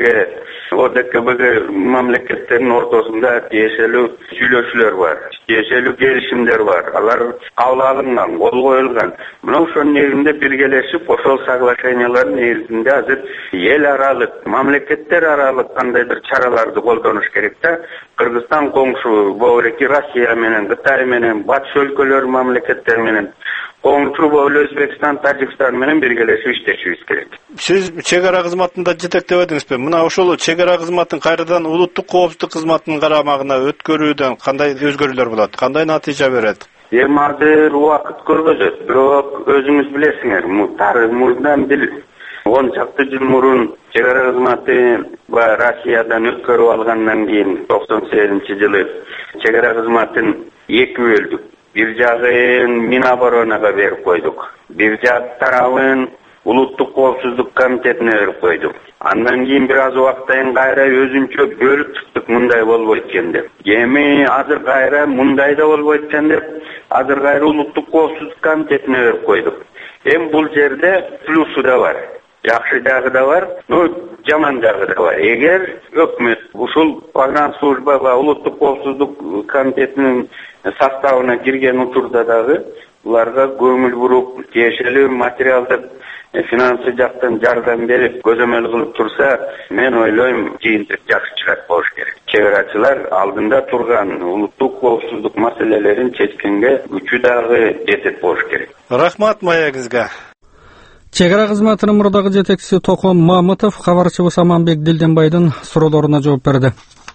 ОДКБ мамлекеттеринин ортосунда тиешелүү сүйлөшүүлөр бар, тиешелүү келишимдер бар. Алар кабыл алынган, кол коюлган. Мына ошонун негизинде биргелешип, ошол соглашениялардын негизинде азыр эл аралык, мамлекеттер аралык кандайдыр чараларды колдонуш керек да. Кыргызстан коңшу, богореки Россия менен, Кытай менен, батыш өлкөлөр мамлекеттер менен, коңшу болу Өзбекстан, Тажикстан менен биргелешип иштешибиз керек. Сиз чегара кызматында жетектеп эдиңизби? Мына ошол чегара кызматын кайрадан улуттук коопсуздук кызматынын карамагына өткөрүүдөн кандай өзгөрүүлөр болот? Кандай натыйжа берет? Эми азыр убакыт көргөзөт, бирок өзүңүз билесиңер, мурдан бир 10 чакты жыл мурун чегара кызматы Россиядан өткөрүп алгандан кийин 98-жылы чегара кызматын эки бөлдүк. Бир жагын Миноборонага берип койдук. Бир жак тарабын улуттук коопсуздук комитетине берип койдук. Андан кийин бир аз убакыттан кайра өзүнчө бөлүп чыктык, мындай болбойт экен деп. Эми азыр кайра мындай да болбойт экен деп, азыр кайра улуттук коопсуздук комитетине берип койдук. Эми бул жерде плюсу да бар. Жакшы жагы да бар, жаман жагы да бар. Эгер өкмөт ушул погранслужба ва улуттук коопсуздук комитетинин составына кирген учурда дагы буларга көңүл буруп, тиешелүү материалдык, финансы жактан жардам берип, көзөмөл кылып турса, мен ойлойм, жыйынтык жакшы чыгат болуш керек. Чегарачылар алдында турган улуттук коопсуздук маселелерин чечкенге күчү дагы жетет болуш керек. Рахмат маегизге. Чегара кызматынын мурдагы жетекчиси Токон Мамытов кабарчыбыз Аманбек Дилденбайдын суроолоруна жооп берди.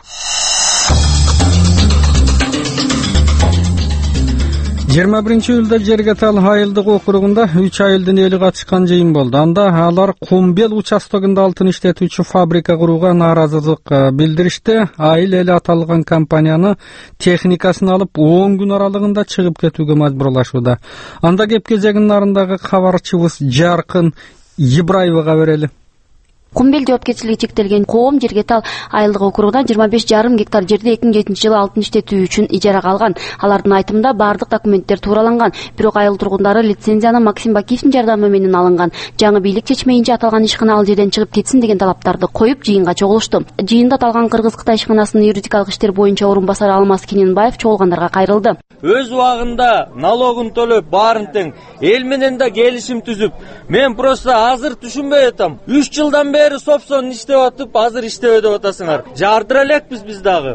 21-июлда Жергетал айылдык округунда 3 айылдын эли катышкан жыйын болду. Анда алар Кумбел участогунда алтын иштетүүчү фабрика курууга нааразылык билдиришти. Айыл эли аталган компанияны техникасын алып 10 күн аралыгында чыгып кетүүгө мажбурлашууда. Анда кеп кезегинин нарындагы кабарчыбыз Жаркын Ибраевага берели. Кумбел жоопкерчилиги чектелген коом Жергетал айылдык округунан 25,5 гектар жерди 2007-жылы алтын иштетүү үчүн ижарага алган. Алардын айтымында бардык документтер туураланган, бирок айыл тургундары лицензияны Максим Бакиевдин жардамы менен алынган. Жаңы бийлик чечмейинче аталган ишкана ал жерден чыгып кетсин деген талаптарды коюп жыйынга чогулушту. Жыйында аталган Кыргыз-Кытай ишканасынын юридикалык иштер боюнча орун басары Алмаз Кененбаев чогулгандарга кайрылды. Өз убагында налогун төлөп баарын тең эл менен да келишим түзүп, мен просто азыр түшүнбөй атам. 3 жылдан бери собсон иштеп атып, азыр иштебей деп атасыңар. Жардыра элекпиз биз дагы.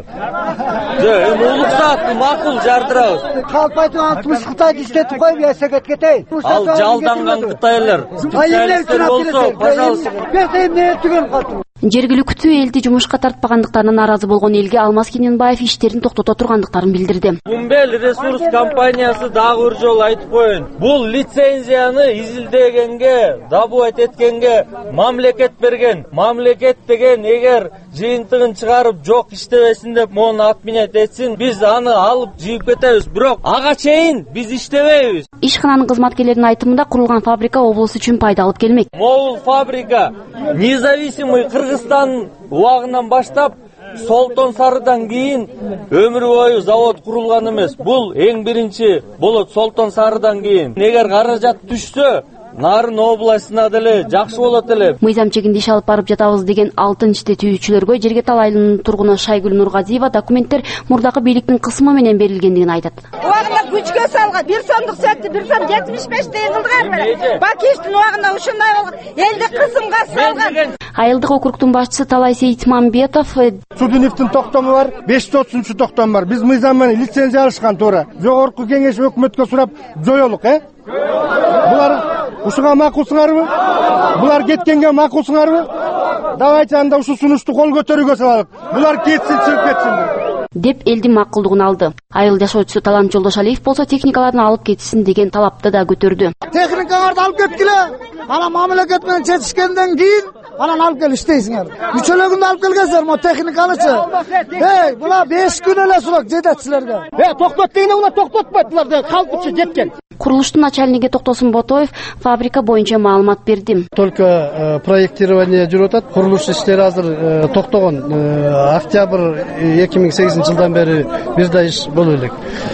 Улук саат макул жардырабыз. Калп айтып туш Кытайды иштетип коюп эсеге кетейин. Ал жалданган кытайлар. Специалисттер болсо, пожалуйста. Берсем не түгөн калды. Жергиликтүү элди жумушка тартпагандыктарына нааразы болгон элге Алмаз Кененбаев иштерин токтото тургандыктарын билдирди. Кумбел ресурс компаниясы дагы бир жолу айтып коеюн. Бул лицензияны изилдегенге, добывать эткенге мамлекет берген. Мамлекет деген эгер жыйынтыгын чыгарып жок иштебесин деп мону отменять этсин, биз аны алып жыйып кетебиз. Бирок ага чейин биз иштебейбиз. Ишкананын кызматкерлеринин айтымында курулган фабрика облус үчүн пайда алып келмек. Могул фабрика независимый Кыргызстан убагынан баштап Солтон Сарыдан кийин өмүр бою завод курулган эмес. Бул эң биринчи болот Солтон Сарыдан кийин. Эгер каражат түшсө, Нарын областына деле жакшы болот эле. Мыйзам чегинде иш алып барып жатабыз деген алтын иштетүүчүлөргө Жергетал айылынын тургуну Шайгүл Нургазиева документтер мурдакы бийликтин кысымы менен берилгендигин айтат. Убагында күчкө салган 1 сомдук сөттү 1 сом 75 тыйын кылдыган бери. Бакиевдин убагында ушундай болгон. Элди кысымга салган. Айылдык округдун башчысы Талай Сейитмамбетов Судуневдин токтому бар, 530 токтом бар. Биз мыйзам менен лицензия алышкан туура. Жогорку кеңеш өкмөткө сурап жоёлук, Булар ушуга макулсуңарбы? Булар кеткенге макулсуңарбы? Давайте анда ушу сунушту кол көтөрүүгө салалык. Булар кетсин, чыгып кетсин деп элдин макулдугун алды. Айыл жашоочусу Талант Жолдошалиев болсо техникаларын алып кетсин деген талапты да көтөрдү. Техникаларды алып кеткиле. Ана мамлекет менен чечишкенден кийин анан алып кел иштейсиңер. Үчөлөгүндө алып келгенсиңер, мо техникалычы. Булар 5 күн эле сурак жететсилерге. Токтот дегенде уна токтотпойт, булар да калпычы жеткен. Курулуштун начальниги Токтосун Ботоев фабрика боюнча маалымат берди. Только проектирование жүрүп атат. Курулуш иштери азыр токтогон. Октябрь 2008-жылдан бери бир да иш болуп элек.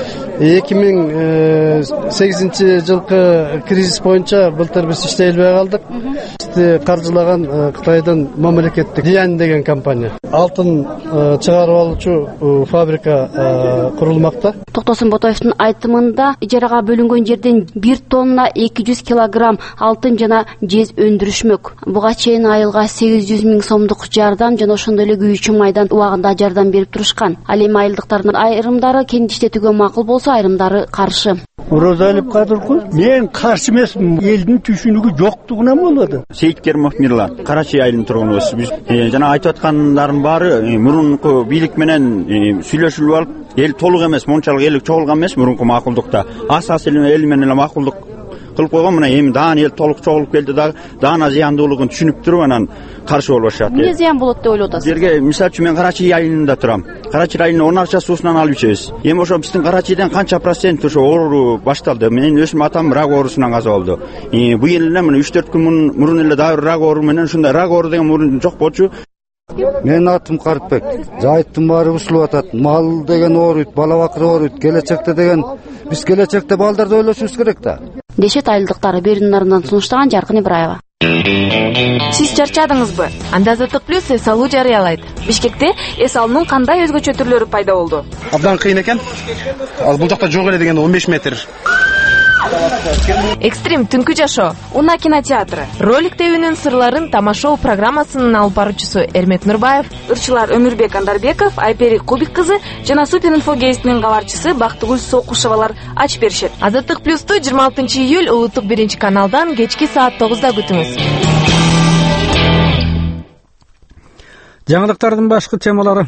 2008-жылкы кризис боюнча былтыр биз иштей албай калдык. Каржылаган Кытайдын мамлекеттик Диан деген компания. Алтын чыгарып алуучу фабрика курулмакта. Токтосун Ботоевдун айтымында ижарага бөлүнгөн жерден 1 тонна 200 килограмм алтын жана жез өндүрүшмөк. Буга чейин айылга 800 миң сомдук жардам жана ошондой эле күйүүчү майдан убагында жардам берип турушкан. Ал эми айылдыктардын айрымдары кең иштетүүгө макул болсо, айрымдары каршы. Розалип Кадыркул, мен каршы эмесмин. Элдин түшүнүгү жоктугунан болот. Сейит Керимов Мирлан, Карачи айылынын тургунубуз. Биз жана айтып аткандардын баары мурунку бийлик менен сүйлөшүлүп алып, эл толук эмес, мончалык эл чогулган эмес мурунку макулдукта. Асасы эл менен эле макулдук кылып койгон. Мына эми даана эл толук чогулуп келди да, даана зыяндуулугун түшүнүп туруп анан каршы болуп атышат. Эмне зыян болот деп ойлоп атасыз? Жерге мисалы үчүн мен Карачи айылында турам. Карачи айылынын 10 акча суусунан алып ичебиз. Эми ошо биздин Карачиден канча процент ошо оору башталды. Менин өзүм атам рак оорусунан каза болду. Бу ел эле мына 3-4 күн мурун эле дагы рак оору менен ушундай рак оору деген мурун жок болчу. Мен атым Карытбек. Жайыттын баары бузулуп атат. Мал деген ооруйт, бала бакыр ооруйт. Келечекте деген биз келечекте балдарды ойлошубуз керек да. Дешет айылдыктары берүүнүн нарынан сунуштаган Жаркын Ибраева. Сиз чарчадыңызбы? Анда Азаттык плюс эс алуу жарыялайт. Бишкекте эс алуунун кандай өзгөчө түрлөрү пайда болду? Абдан кыйын экен. Ал бул жакта жок эле дегенде 15 метр. Экстрим түнкү жашоо, Уна кинотеатры. Ролик тебүүнүн сырларын тамашоо программасынын алып баруучусу Эрмек Нурбаев, ырчылар Өмүрбек Андарбеков, Айпери Кубик кызы жана Супер инфо гезитинин кабарчысы Бактыгүл Сокушевалар ачып беришет. Азаттык плюсту 26 июль улуттук 1 каналдан кечки саат 9-да күтүңүз. Жаңылыктардын башкы темалары.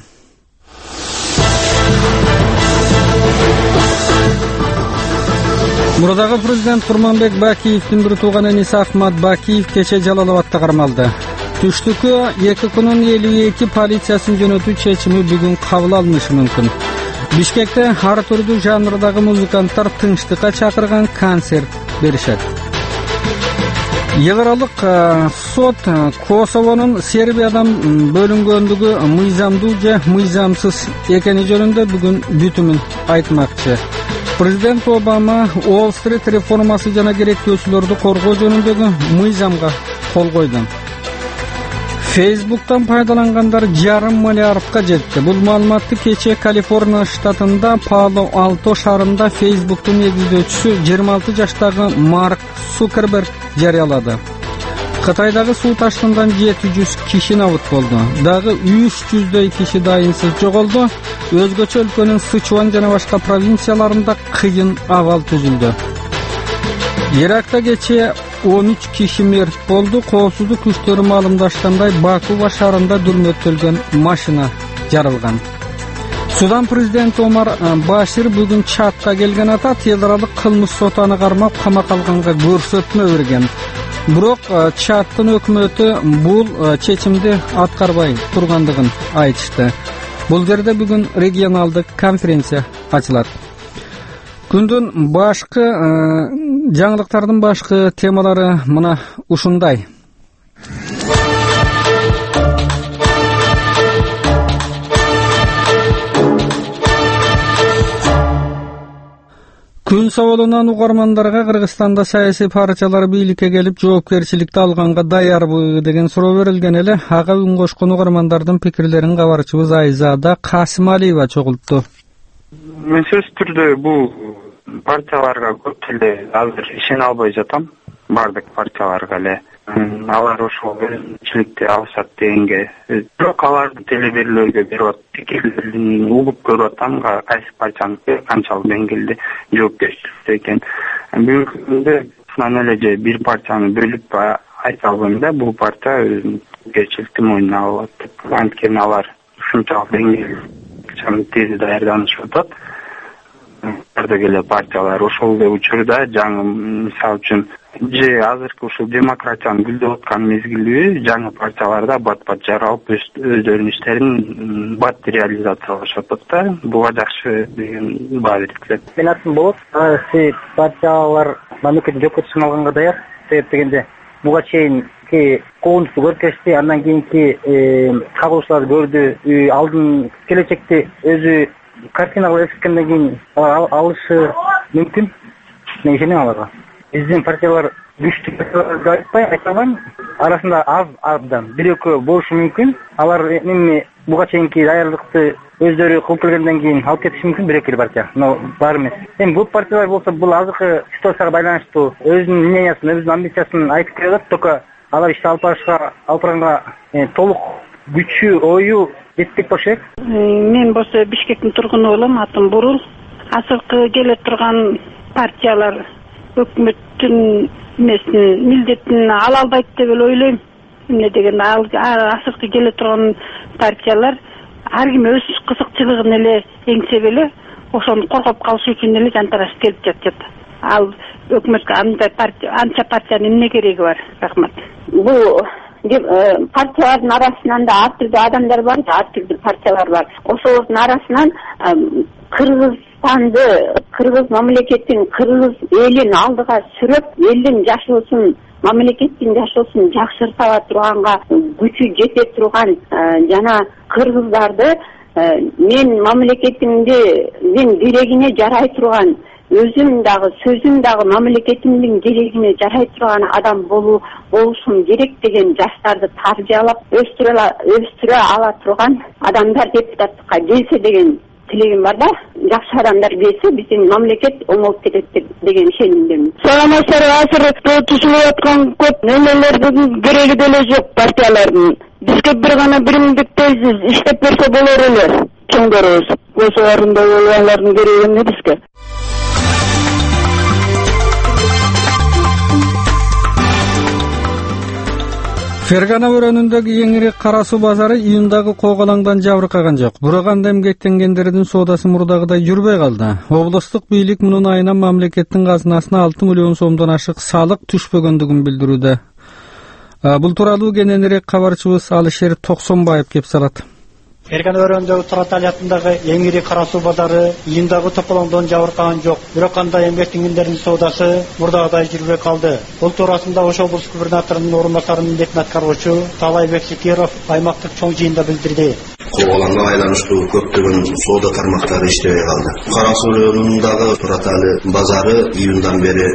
Мурдагы президент Курманбек Бакиевдин бир тууган иниси Ахмат Бакиев кече Жалал-Абадта кармалды. Түштүккө 2 күнүн 52 полициясын жөнөтүү чечими бүгүн кабыл алынышы мүмкүн. Бишкекте ар түрдүү жанрдагы музыканттар тынчтыкка чакырган концерт беришет. Yevrolik sot Kosovonun Serbiyadan bölüngöndügü mыйзамдуу же мыйзамсыз экени жөнүндө бүгүн бүтүмүн айтмакчы. Президент Обама Wall Street реформасы жана керектөөсүлөрдү коргоо жөнүндөгү мыйзамга кол койду. Facebook'tan пайдалангандар 1,5 миллиардга жетти. Бул маалыматты кече Калифорния штатында Пало Алто шаарында Facebook'тун негиздөөчүсү 26 жаштагы Марк Цукерберг жарыялады. Кытайдагы суу ташкындан 700 киши набыт болду. Дагы 300дөй киши дайынсыз жоголду. Өзгөчө өлкөнүн Сычуан жана башка провинцияларында кыйын абал түзүлдү. Иракта кече 13 киши мерт болду. Коопсуздук күчтөрү маалымдашкандай Баку шаарында дүрмөттөлгөн машина жарылган. Судан президенти Омар Башир бүгүн Чадка келген ата федералдык кылмыш соту аны кармап камакка алганга көрсөтмө берген. Бирок Чадтын өкмөтү бул чечимди аткарбай тургандыгын айтышты. Бул жерде бүгүн регионалдык конференция ачылат. Күндүн башкы жаңылыктардын башкы темалары мына ушундай. Күн сабылынан угармандарга Кыргызстанда саясий партиялар бийликке келип жоопкерчиликти алганга даярбы деген суроо берилген эле. Ага үн кошкон угармандардын пикирлерин кабарчыбыз Айзада Касымалиева чогултту. Мен сөзсүз түрдө бул партияларга көп эле азыр ишене албай жатам. Бардык партияларга эле алар ошол өзүнчүлүктү алышат дегенге. Бирок аларды телеберүүлөргө берип пикирлерин угуп көрүп атам, кайсы партияныкы канчалык деңгээлде жоопкерчиликте экен. Бүгүнкү күндө чынан эле же бир партияны бөлүп айта албайм да, бул партия өзүнүн жоопкерчиликти мойнуна алат деп. Анткени алар ушунчалык деңгээлде тез даярданышып атат. Бардык эле партиялар ошол эле учурда жаңы мисалы үчүн же азыркы ушул демократиянын гүлдөп аткан мезгилиби жаңы партияларда бат-бат жаралып өздөрүнүн иштерин бат реализациялашып атат да. Буга жакшы деген баа берилет. Мен атым болот. Партиялар мамлекеттин жоопкерчилигин алганга даяр. Себеп дегенде буга чейин коомдук көркөштү, андан кийинки кагылышууларды көрдү, алдын келечекти өзү картинага эскенден кийин алышы мүмкүн. Мен ишенем аларга. Биздин партиялар күчтүү деп айта албайм. Арасында абдан бир-экөө болушу мүмкүн. Алар эми буга чейинки даярдыкты өздөрү кылып келгенден кийин алып кетиши мүмкүн бир-экөө партия. Но бар эмес. Эми бул партиялар болсо бул азыркы ситуацияга байланыштуу өзүнүн мнениясын, өзүнүн амбициясын айтып келет, только алар ишти алып барганга толук күчү, ою жетпек болуш керек. Мен болсо Бишкектин тургуну болом, атым Бурул. Азыркы келе турган партиялар өкмөттүн милдетин ала албайт деп эле ойлойм. Эмне дегенде азыркы келе турган партиялар ар ким өз кызыкчылыгын эле эңсеп эле ошону коргоп калыш үчүн эле жантарашып келип жатат. Ал өкмөткө анча партиянын эмне кереги бар? Рахмат. Бул партиялардын арасынан да ар түрдүү адамдар бар, ар түрдүү партиялар бар. Ошолордун арасынан Кыргыз мамлекетин, кыргыз элин алдыга сүрөп, элдин жашоосун, мамлекеттин жашоосун жакшырта турганга күчү жете турган жана кыргыздарды мен мамлекетимди, мен керегине жарай турган, өзүм дагы сөзүм дагы мамлекетимдин керегине жарай турган адам болушум керек деген жаштарды тарбиялап өстүрө ала турган адамдар депутаттыкка келсе деген тилегим бар да. Жакшы адамдар келсе биздин мамлекет оңолуп кетет деген ишенимдемин. Саламатсыздар, азыр түшүнүп аткан көп нелердин кереги деле жок партиялардын. Бизге бир гана биримдик тезис иштеп берсе болор эле. Чоңдорубуз. Ошолардын болгондардын кереги эмне бизге? Фергана өрөөнүндөгү эң ири кара суу базары июндагы коогалаңдан жабыркаган жок. Бирок анда эмгектенгендердин соодасы мурдагыдай жүрбөй калды. Облустук бийлик мунун айынан мамлекеттин казынасына 6 миллион сомдон ашык салык түшпөгөндүгүн билдирүүдө. Бул тууралуу кененирээк кабарчыбыз Алишер Токсонбаев кеп салат. Фергана өрөөндөгү Туратали атындагы эң ири кара суу базары июндагы тополоңдон жабыркаган жок. Бирок кандай эмгектин күндөрүнүн соодасы мурдагыдай жүрбөй калды. Бул туурасында Ош облус губернаторунун орун басарынын милдетин аткаруучу Таалайбек Секиров аймактык чоң жыйында билдирди. Кобаланга айланыштуу көптөгөн соода тармактары иштебей калды. Кара суу районундагы Туратали базары июндан бери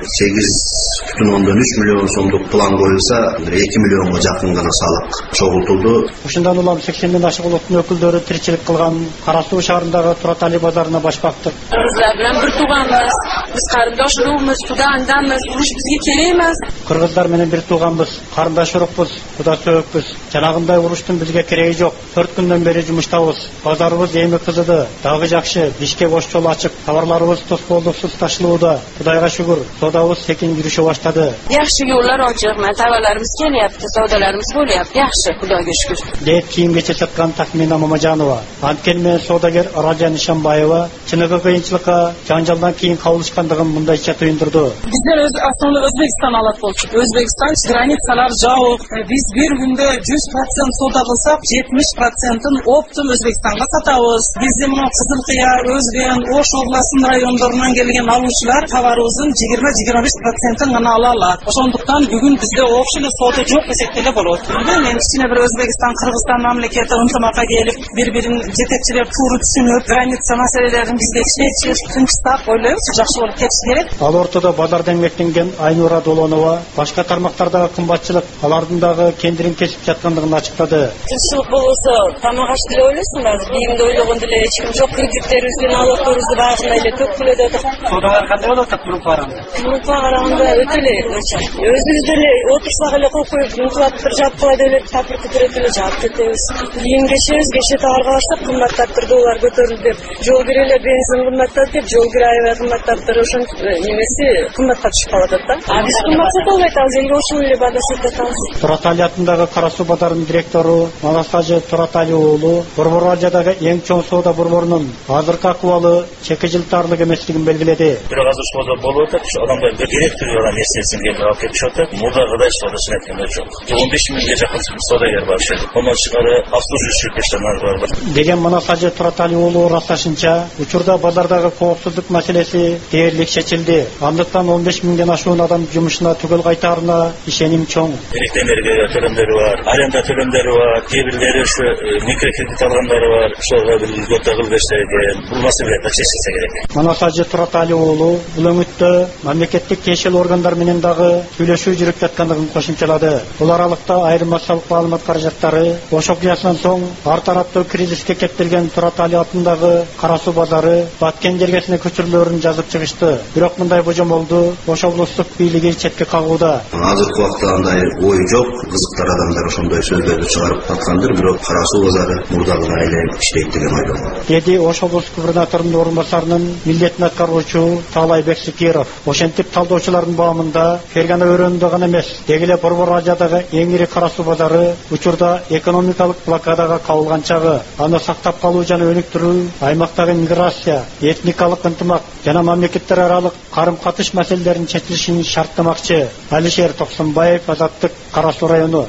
8,3 миллион сомдук план коюлса, 2 миллионго жакын гана салык чогултулду. Ушундан улам 80ден ашык улуттун өкүлдөрү тиричилик кылган Кара суу шаарындагы Туратали базарына баш бактык. Кыргыздар менен бир тууганбыз. Биз карындаш урукпуз, куда андамыз, уруш бизге керек эмес. Кыргыздар менен бир тууганбыз, карындаш урукпуз, куда сөөкпүз. Жанагындай уруштун бизге кереги жок. 4 күндөн бери жумуштабыз. Базарыбыз эми кызыды, дагы жакшы. Бишкек Ош жолу ачык, товарларыбыз тоскоолдуксуз ташылууда. Кудайга шүгүр, соодабыз секин жүрүшө баштады. Жакшы жолдор ачык, товарларыбыз келип, соодаларыбыз болуп, жакшы, Кудайга шүгүр. Дейт кийим-кечек саткан Такмина Мамажанова, анткени менен соодагер Радия Нишанбаева чыныгы кыйынчылыкка, жанжалдан кийин кабылышкандыгын мындайча туюндурду. Биздер основно Өзбекстан алат болчу. Өзбекстан границалар жабык. Биз бир күндө 100% соода кылсак, 70%-ын оптум Өзбекстанга сатабыз. Биздин Кызыл Кыя, Өзген, Ош областынын райондорунан келген алуучулар товарыбыздын 20-25%-ын гана ала алат. Ошондуктан бүгүн бизде общий соода жок десек деле болот. Мен кичине бир Өзбекстан, Кыргызстан мамлекети ынтымакка келип, бири-бирин жетекчилеп, туура түшүнүп, граница маселелерин бизге тынчтап ойлойбуз, жакшы болуп кетиш керек. Ал ортодо базарда эмгектенген Айнура Долонова башка тармактардагы кымбатчылык, алардын дагы кендирин кесип жаткандыгын ачыктады. Тынччылык болсо, тамак аш деле ойлойсуңар, бийимди ойлогон деле эч ким жок. Кредиттерибизди, налогторубузду багында эле төкүлөдө атат. Соодалар кандай болуп атат мурункуга караганда? Мурункуга караганда өтө эле начар. Өзүбүз деле отурсак эле кол коюп, мунтулаптыр, жапкыла деп тапыр түтүрөт эле жаап кетебиз. Кийин кече товарга барсак кымбаттаптыр, доллар көтөрүлдү деп, жол кирелер бензин кымбаттап деп, жол кире аябай кымбаттаптыр, ошентип немеси кымбатка түшүп калып атат да. Биз кымбат сата албай атабыз, элге ушул эле баада сатып атабыз. Туратали атындагы Кара суу базарынын директору Манасажы Туратали уулу Борбор Азиядагы эң чоң соода борборунун азыркы акыбалы чеки жылтарлык эмеслигин белгиледи. Бирок азыр соода болуп атат, адамдар керектүү гана нерсесин келип алып кетип атат. Мурдагыдай соода чынайтканда жок. 15 миңге жакын соодагер бар ушул. Ондан тышкары обслуживающий персонал бар. Деген Манасажы Туратали уулу ырасташынча, учурда базардагы коопсуздук маселеси дээрлик чечилди. Андыктан 15 миңден ашуун адам жумушуна түгөл кайтаарына ишеним чоң. Энергия төлөмдөрү бар, аренда төлөмдөрү бар, кээ бирлери ушу микрокредит алгандары бар. Ошолорго бир льгота кылып берсе экен, бул маселе чечилсе керек. Манасажы Туратали уулу бул өңүттө мамлекеттик тиешелүү органдар менен дагы сүйлөшүү жүрүп жаткандыгын кошумчалады. Бул аралыкта айрым массалык маалымат каражаттары Ош окуясынан соң ар тараптуу кризиске кептелген Туратали атындагы Кара суу базары Баткен жергесине көчүрүлөрүн жазып чыгышты. Бирок мындай божомолду Ош облустук бийлиги четке кагууда. Азыркы убакта андай ой жок, кызыктар адамдар ошондой сөздөрдү чыгарып аткандыр, бирок Кара суу базары мурдагыдай эле иштейт деген ойдомун. Деди Ош облус губернаторунун орун басарынын милдетин аткаруучу Таалайбек Секиров. Ошентип талдоочулардын баамында Фергана өрөөнүндө гана эмес, деги эле Борбор Азиядагы эң ири Кара суу базары учурда экономикалык блокадага кабылган чагы. Аны сактап калуу жана өнүктүрүү аймактагы миграция, этникалык ынтымак жана мамлекеттер аралык карым-катыш маселелеринин чечилишин шарттамакчы. Алишер Токсонбаев, Азаттык, Кара суу району.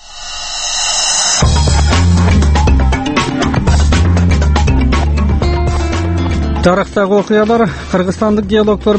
Тарыхтагы окуялар. Кыргызстандык геологдор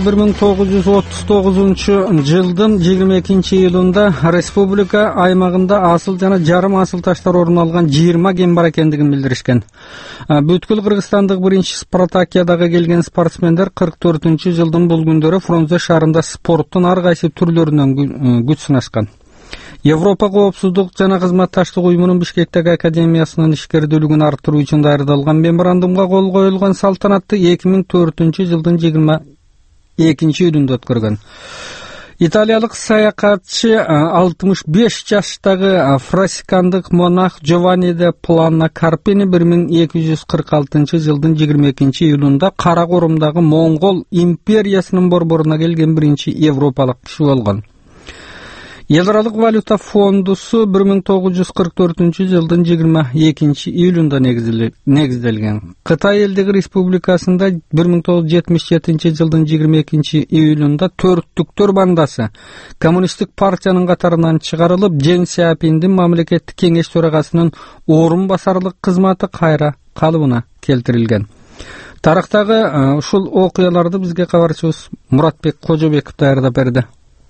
1939-жылдын 22-июлунда республика аймагында асыл жана жарым асыл таштар орун алган 20 кен бар экендигин билдиришкен. Бүткүл Кыргызстандык биринчи Спартакиадага келген спортсмендер 44-жылдын бул күндөрү Фрунзе шаарында спорттун ар кайсы түрлөрүнөн күч сынашкан. Европа коопсуздук жана кызматташтык уюмунун Бишкектеги академиясынын ишкердүүлүгүн арттыруу үчүн даярдалган меморандумга кол коюлган салтанатты 2004-жылдын 22-июлунда өткөргөн. Италиялык саякатчы 65 жаштагы францискандык монах Джованни де Плана Карпини 1246-жылдын 22-июлунда Кара Корумдагы Монгол империясынын борборуна келген биринчи европалык киши болгон. Эл аралык валюта фондусу 1944-жылдын 22 июлунда негизделген. Кытай элдик республикасында 1977 жылдын 22 июлунда төрттүктөр бандасы коммунисттик партиянын катарынан чыгарылып, Дэн Сяопиндин мамлекеттик кеңеш төрагасынын орун басарлык кызматы кайра калыбына келтирилген. Тарыктагы ушул окуяларды бизге кабарчыбыз Муратбек Кожобеков даярдап берди.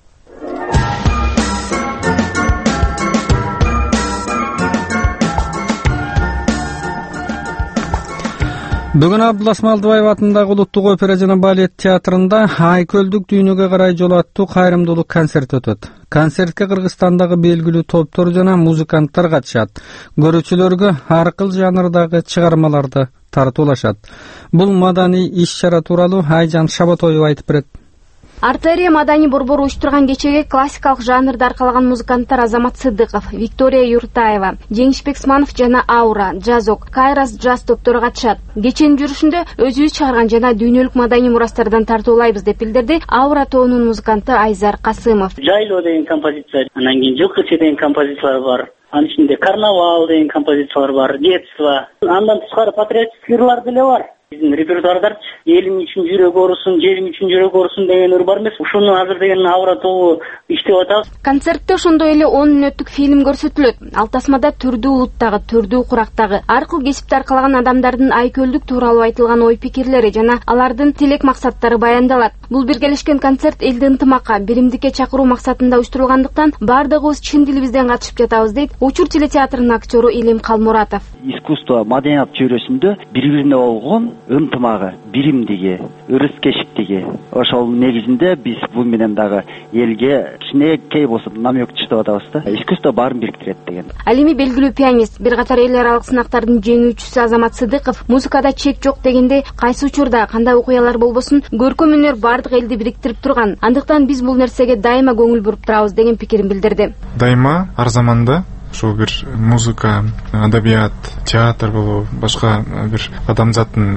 Бүгүн Абдулас Малдыбаев атындагы Улуттук опера жана балет театрында Айкөлдүк дүйнөгө карай жол аттуу кайрымдуулук концерти өтөт. Концертке Кыргызстандагы белгилүү топтор жана музыканттар катышат. Көрүүчүлөргө ар кыл жанрдагы чыгармаларды тартуулашат. Бул маданий иш-чара тууралуу Айжан Шабатоева айтып берет. Артерия маданий борбору уюштурган кечеге классикалык жанрды аркалаган музыканттар Азамат Сыдыков, Виктория Юртаева, Жеңишбек Сманов жана Аура, Джазок, Кайрас джаз топтору катышат. Кеченин жүрүшүндө өзүбүз чыгарган жана дүйнөлүк маданий мурастардан тартуулайбыз деп билдирди Аура тобунун музыканты Айзар Касымов. Жайлоо деген композиция, анан кийин жылкычы деген композициялар бар. Анын ичинде карнавал деген композициялар бар, детство. Андан тышкары патриотический ырлар деле бар. Биздин репертуардарчы элим үчүн жүрөк оорусун, жерим үчүн жүрөк оорусун деген ыр бар эмес. Ушуну азыр деген Аура тобу иштеп атабыз. Концертте ошондой эле 10 мүнөттүк фильм көрсөтүлөт. Ал тасмада түрдүү улуттагы, түрдүү курактагы, ар кыл кесипти аркалаган адамдардын Айкөлдүк тууралуу айтылган ой пикирлери жана алардын тилек максаттары баяндалат. Бул биргелешкен концерт элди ынтымакка, биримдикке чакыруу максатында уюштурулгандыктан бардыгыбыз чын дилибизден катышып жатабыз дейт Учур телетеатрынын актёру Илим Калмуратов. Искусство, маданият чөйрөсүндө бири-бирине болгон ынтымагы, биримдиги, ырыскечтиги. Ошол негизинде биз бул менен дагы элге кичинекей болсо намек чыгып атабыз да. Искусство баарын бириктирет деген. Ал эми белгилүү пианист, бир катар эл аралык сынактардын жеңүүчүсү Азамат Сыдыков музыкада чек жок дегенде кайсы учурда кандай окуялар болбосун көркөм өнөр бардык элди бириктирип турган. Андыктан биз бул нерсеге дайыма көңүл буруп турабыз деген пикирин билдирди. Дайыма ар заманда ушул бир музыка, адабият, театр болобу, башка бир адамзаттын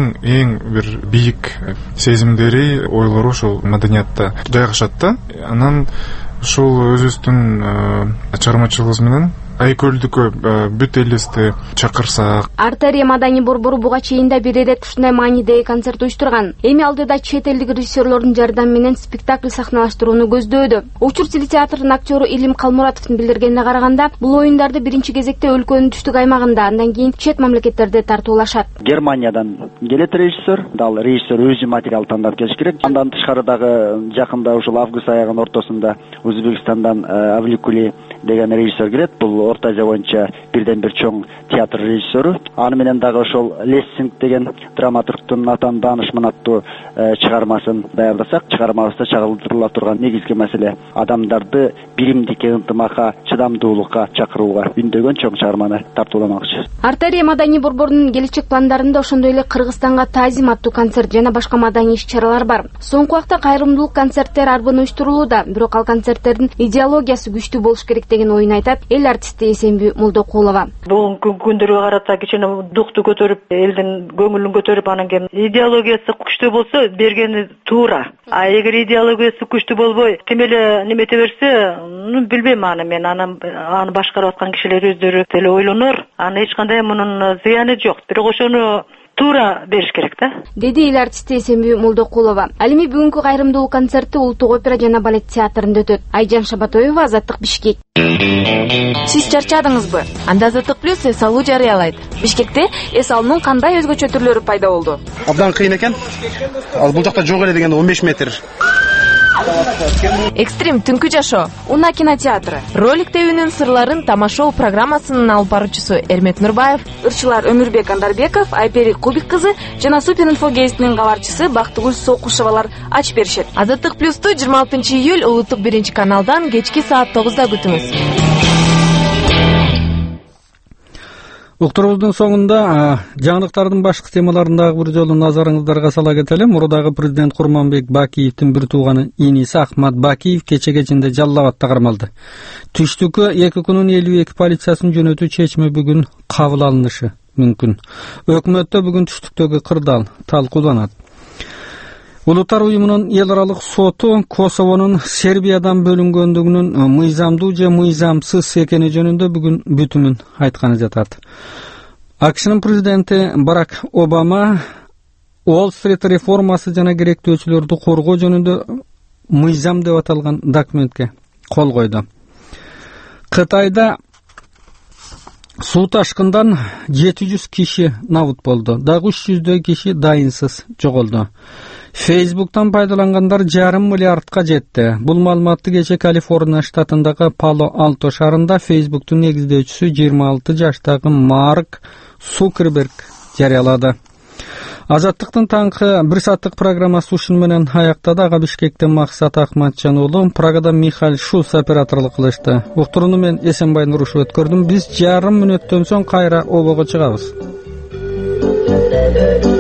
эң бир бийик сезимдери, ойлору ушул маданиятта жайгашат да. Анан ушул өзүбүздүн чыгармачылыгыбыз менен Айкөлдүккө бүт элибизди чакырсак. Артерия маданий борбору буга чейин да бир ирет ушундай маанидеги концерт уюштурган. Эми алдыда чет элдик режиссерлордун жардамы менен спектакль сахналаштырууну көздөөдө. Учур телетеатрынын актёру Илим Калмуратовдун билдиргенине караганда, бул оюндарды биринчи кезекте өлкөнүн түштүк аймагында, андан кийин чет мамлекеттерде тартуулашат. Германиядан келет режиссер, дал режиссер өзү материал тандап келиш керек. Андан тышкары дагы жакында ушул август аягынын ортосунда Өзбекстандан Авликули деген режиссер келет. Бул Орта Азия боюнча бирден бир чоң театр режиссеру. Аны менен дагы ошол Лессинг деген драматургтун атан даанышман аттуу чыгармасын даярдасак, чыгармабызда чагылдырыла турган негизги маселе адамдарды биримдикке, ынтымакка, чыдамдуулукка чакырууга үндөгөн чоң чыгарманы тартууламакчы. Артерия маданий борборунун келечек пландарында ошондой эле Кыргызстанга таазим аттуу концерт жана башка маданий иш-чаралар бар. Соңку убакта кайрымдуулук концерттер арбын уюштурулууда, бирок ал концерттердин идеологиясы күчтүү болуш керек деген оюн айтат эл артисти Эсенби Молдокулова. Бүгүнкү күндөргө карата кичине дукту көтөрүп, элдин көңүлүн көтөрүп, анан кийин идеологиясы күчтүү болсо бергени туура. А эгер идеологиясы күчтүү болбой, ким эле немете берсе, билбейм аны мен. Аны башкарып аткан кишилер өздөрү деле ойлонор. Аны эч кандай мунун зыяны жок. Бирок ошону туура бериш керек да, деди эл артисти Эсенби Молдокулова. Ал эми бүгүнкү кайрымдуулук концерти Улуттук опера жана балет театрында өтөт. Айжан Шабатоева, Азаттык, Бишкек. Сиз чарчадыңызбы? Анда Азаттык плюс эс алуу жарыялайт. Бишкекте эс алуунун кандай өзгөчө түрлөрү пайда болду? Абдан кыйын экен. Ал бул жакта жок эле дегенде 15 метр. Экстрим түнкү жашоо, Уна кинотеатры, ролик тебүүнүн сырларын тамашоо программасынын алып баруучусу Эрмек Нурбаев, ырчылар Өмүрбек Андарбеков, Айпери Кубик кызы жана Супер инфо гезитинин кабарчысы Бактыгүл Сокушевалар ачып беришет. Азаттык плюсту 26 июль улуттук 1 каналдан кечки саат 9-да күтүңүз. Уктурубуздун соңунда жаңылыктардын башкы темаларындагы бир жолу назарыңыздарга сала кетели. Мурдагы президент Курманбек Бакиевдин бир тууганы иниси Ахмат Бакиев кече кечинде Жалал Абадта кармалды. Түштүккө 2 күнүн 52 полициясын жөнөтүү чечими бүгүн кабыл алынышы мүмкүн. Өкмөттө бүгүн түштүктөгү кырдаал талкууланат. Улуттар уюмунун эл аралык соту Косовонун Сербиядан бөлүнгөндүгүнүн мыйзамдуу же мыйзамсыз экени жөнүндө бүгүн бүтүмүн айтканы жатат. АКШнын президенти Барак Обама Уолл-стрит реформасы жана керектөөчүлөрдү коргоо жөнүндө мыйзам деп аталган документке кол койду. Кытайда суу ташкындан 700 киши набут болду. Дагы 300 киши дайынсыз жоголду. Facebook'tan пайдалангандар 1,5 миллиардка жетти. Бул маалыматты кече Калифорния штатындагы Пало-Алто шаарында Facebook'тун негиздөөчүсү 26 жаштагы Марк Цукерберг жарыялады. Азаттыктын таңкы 1 сааттык программасы ушуну менен аяктады. Ага Бишкектен Максат Акматжан уулу, Прагада Михаил Шус операторлук кылышты. Уктурууну мен Эсенбай Нурушев өткөрдүм. Биз 1,5 мүнөттөн соң кайра обого чыгабыз.